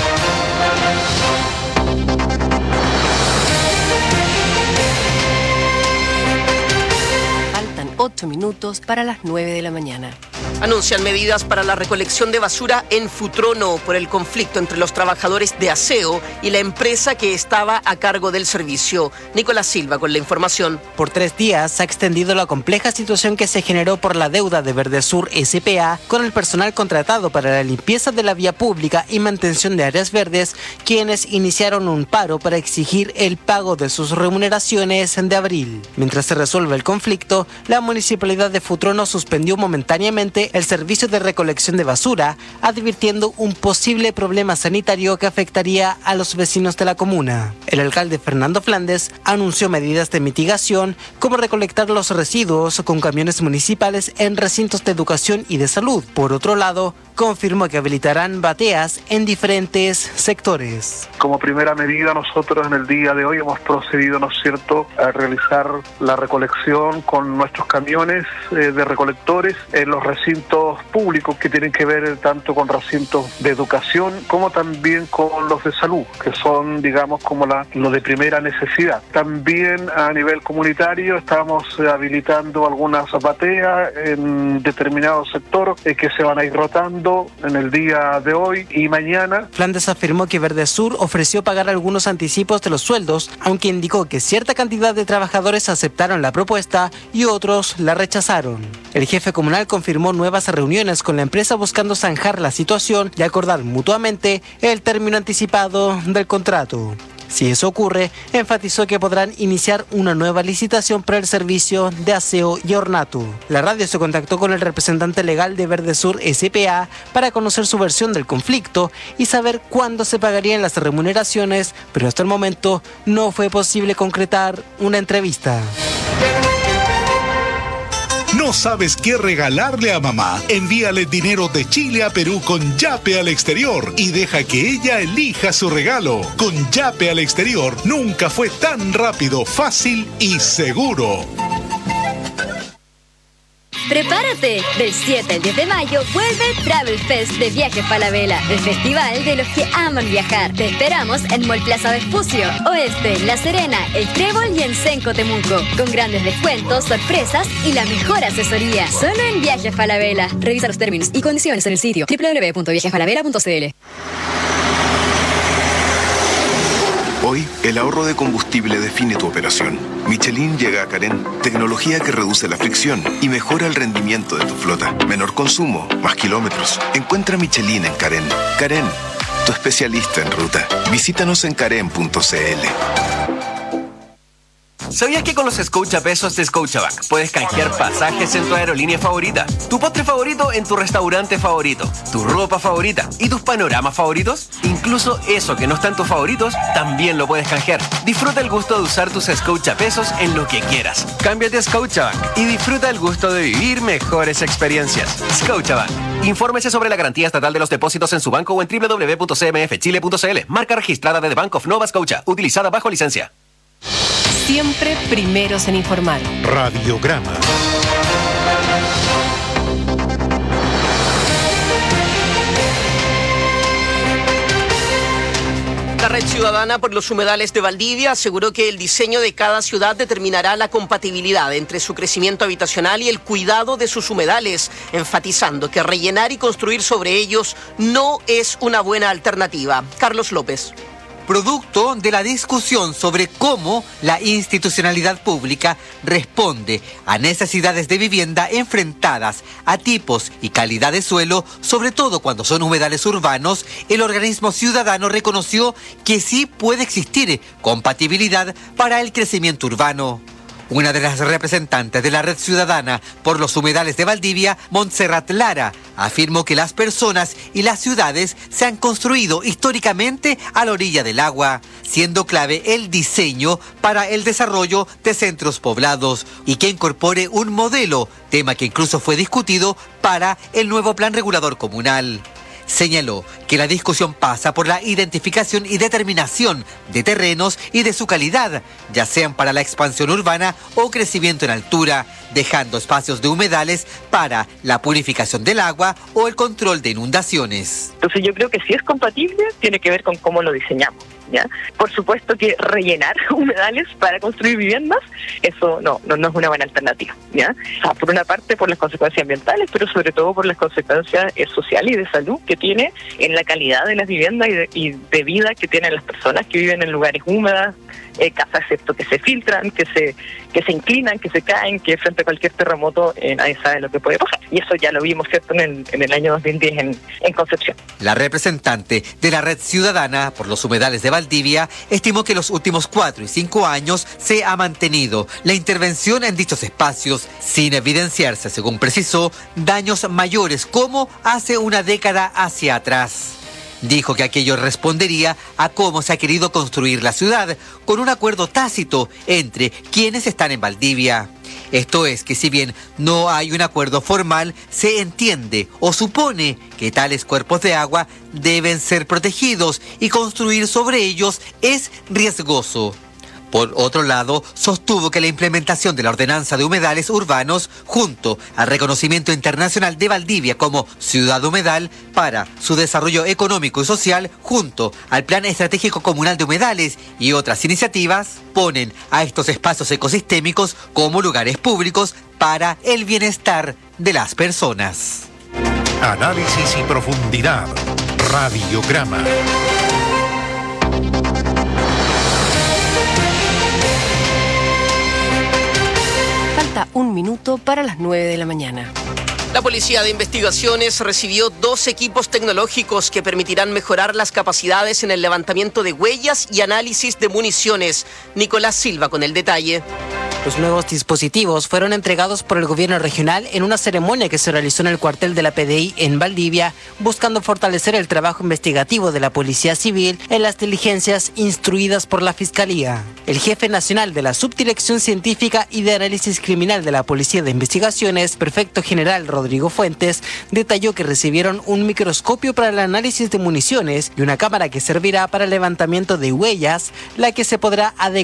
Faltan 8 minutos para las 9 de la mañana. Anuncian medidas para la recolección de basura en Futrono por el conflicto entre los trabajadores de aseo y la empresa que estaba a cargo del servicio. Nicolás Silva con la información. Por 3 días se ha extendido la compleja situación que se generó por la deuda de Verdesur S.p.A. con el personal contratado para la limpieza de la vía pública y mantención de áreas verdes, quienes iniciaron un paro para exigir el pago de sus remuneraciones de abril. Mientras se resuelve el conflicto, la municipalidad de Futrono suspendió momentáneamente el servicio de recolección de basura, advirtiendo un posible problema sanitario que afectaría a los vecinos de la comuna. El alcalde Fernando Flandes anunció medidas de mitigación, como recolectar los residuos con camiones municipales en recintos de educación y de salud. Por otro lado, confirmó que habilitarán bateas en diferentes sectores. Como primera medida, nosotros en el día de hoy hemos procedido, ¿no es cierto?, a realizar la recolección con nuestros camiones de recolectores en los recintos públicos que tienen que ver tanto con recintos de educación como también con los de salud, que son, digamos, como lo de primera necesidad. También a nivel comunitario estamos habilitando algunas bateas en determinados sectores que se van a ir rotando en el día de hoy y mañana. Flandes afirmó que Verdesur ofreció pagar algunos anticipos de los sueldos, aunque indicó que cierta cantidad de trabajadores aceptaron la propuesta y otros la rechazaron. El jefe comunal confirmó nuevas reuniones con la empresa buscando zanjar la situación y acordar mutuamente el término anticipado del contrato. Si eso ocurre, enfatizó que podrán iniciar una nueva licitación para el servicio de aseo y ornato. La radio se contactó con el representante legal de Verdesur S.p.A. para conocer su versión del conflicto y saber cuándo se pagarían las remuneraciones, pero hasta el momento no fue posible concretar una entrevista. ¿No sabes qué regalarle a mamá? Envíale dinero de Chile a Perú con Yape al exterior y deja que ella elija su regalo. Con Yape al exterior nunca fue tan rápido, fácil y seguro. ¡Prepárate! Del 7 al 10 de mayo vuelve Travel Fest de Viajes Falabella, el festival de los que aman viajar. Te esperamos en Mall Plaza Vespucio, Oeste, La Serena, El Trébol y en Senco Temuco, con grandes descuentos, sorpresas y la mejor asesoría. Solo en Viajes Falabella. Revisa los términos y condiciones en el sitio www.viajesfalabella.cl. Hoy, el ahorro de combustible define tu operación. Michelin llega a Carén, tecnología que reduce la fricción y mejora el rendimiento de tu flota. Menor consumo, más kilómetros. Encuentra Michelin en Carén. Carén, tu especialista en ruta. Visítanos en carén.cl. ¿Sabías que con los Scotiapesos de Scotiabank puedes canjear pasajes en tu aerolínea favorita, tu postre favorito en tu restaurante favorito, tu ropa favorita y tus panoramas favoritos? Incluso eso que no está en tus favoritos, también lo puedes canjear. Disfruta el gusto de usar tus Scotiapesos en lo que quieras. Cámbiate a Scotiabank y disfruta el gusto de vivir mejores experiencias. Scotiabank. Infórmese sobre la garantía estatal de los depósitos en su banco o en www.cmfchile.cl. Marca registrada de The Bank of Nova Scotia, utilizada bajo licencia. Siempre primeros en informar. Radiograma. La Red Ciudadana por los Humedales de Valdivia aseguró que el diseño de cada ciudad determinará la compatibilidad entre su crecimiento habitacional y el cuidado de sus humedales, enfatizando que rellenar y construir sobre ellos no es una buena alternativa. Carlos López. Producto de la discusión sobre cómo la institucionalidad pública responde a necesidades de vivienda enfrentadas a tipos y calidad de suelo, sobre todo cuando son humedales urbanos, el organismo ciudadano reconoció que sí puede existir compatibilidad para el crecimiento urbano. Una de las representantes de la Red Ciudadana por los Humedales de Valdivia, Montserrat Lara, afirmó que las personas y las ciudades se han construido históricamente a la orilla del agua, siendo clave el diseño para el desarrollo de centros poblados y que incorpore un modelo, tema que incluso fue discutido para el nuevo Plan Regulador Comunal. Señaló que la discusión pasa por la identificación y determinación de terrenos y de su calidad, ya sean para la expansión urbana o crecimiento en altura, dejando espacios de humedales para la purificación del agua o el control de inundaciones. Entonces yo creo que si es compatible, tiene que ver con cómo lo diseñamos, ¿ya? Por supuesto que rellenar humedales para construir viviendas, eso no es una buena alternativa, ¿ya? O sea, por una parte por las consecuencias ambientales, pero sobre todo por las consecuencias sociales y de salud que tiene en la calidad de las viviendas y de vida que tienen las personas que viven en lugares húmedas, casas que se filtran, que se inclinan, que se caen, que frente a cualquier terremoto nadie sabe lo que puede pasar. Y eso ya lo vimos, ¿cierto?, en el año 2010 en Concepción. La representante de la Red Ciudadana por los Humedales de Valdivia estimó que los últimos 4 y 5 años se ha mantenido la intervención en dichos espacios sin evidenciarse, según precisó, daños mayores como hace una década hacia atrás. Dijo que aquello respondería a cómo se ha querido construir la ciudad, con un acuerdo tácito entre quienes están en Valdivia. Esto es que si bien no hay un acuerdo formal, se entiende o supone que tales cuerpos de agua deben ser protegidos y construir sobre ellos es riesgoso. Por otro lado, sostuvo que la implementación de la ordenanza de humedales urbanos, junto al reconocimiento internacional de Valdivia como ciudad humedal para su desarrollo económico y social, junto al Plan Estratégico Comunal de Humedales y otras iniciativas, ponen a estos espacios ecosistémicos como lugares públicos para el bienestar de las personas. Análisis y profundidad. Radiograma. Falta un minuto para las 9 de la mañana. La Policía de Investigaciones recibió 2 equipos tecnológicos que permitirán mejorar las capacidades en el levantamiento de huellas y análisis de municiones. Nicolás Silva con el detalle. Los nuevos dispositivos fueron entregados por el gobierno regional en una ceremonia que se realizó en el cuartel de la PDI en Valdivia, buscando fortalecer el trabajo investigativo de la Policía Civil en las diligencias instruidas por la Fiscalía. El jefe nacional de la Subdirección Científica y de Análisis Criminal de la Policía de Investigaciones, prefecto general Rodrigo Fuentes, detalló que recibieron un microscopio para el análisis de municiones y una cámara que servirá para el levantamiento de huellas, la que se podrá adecuar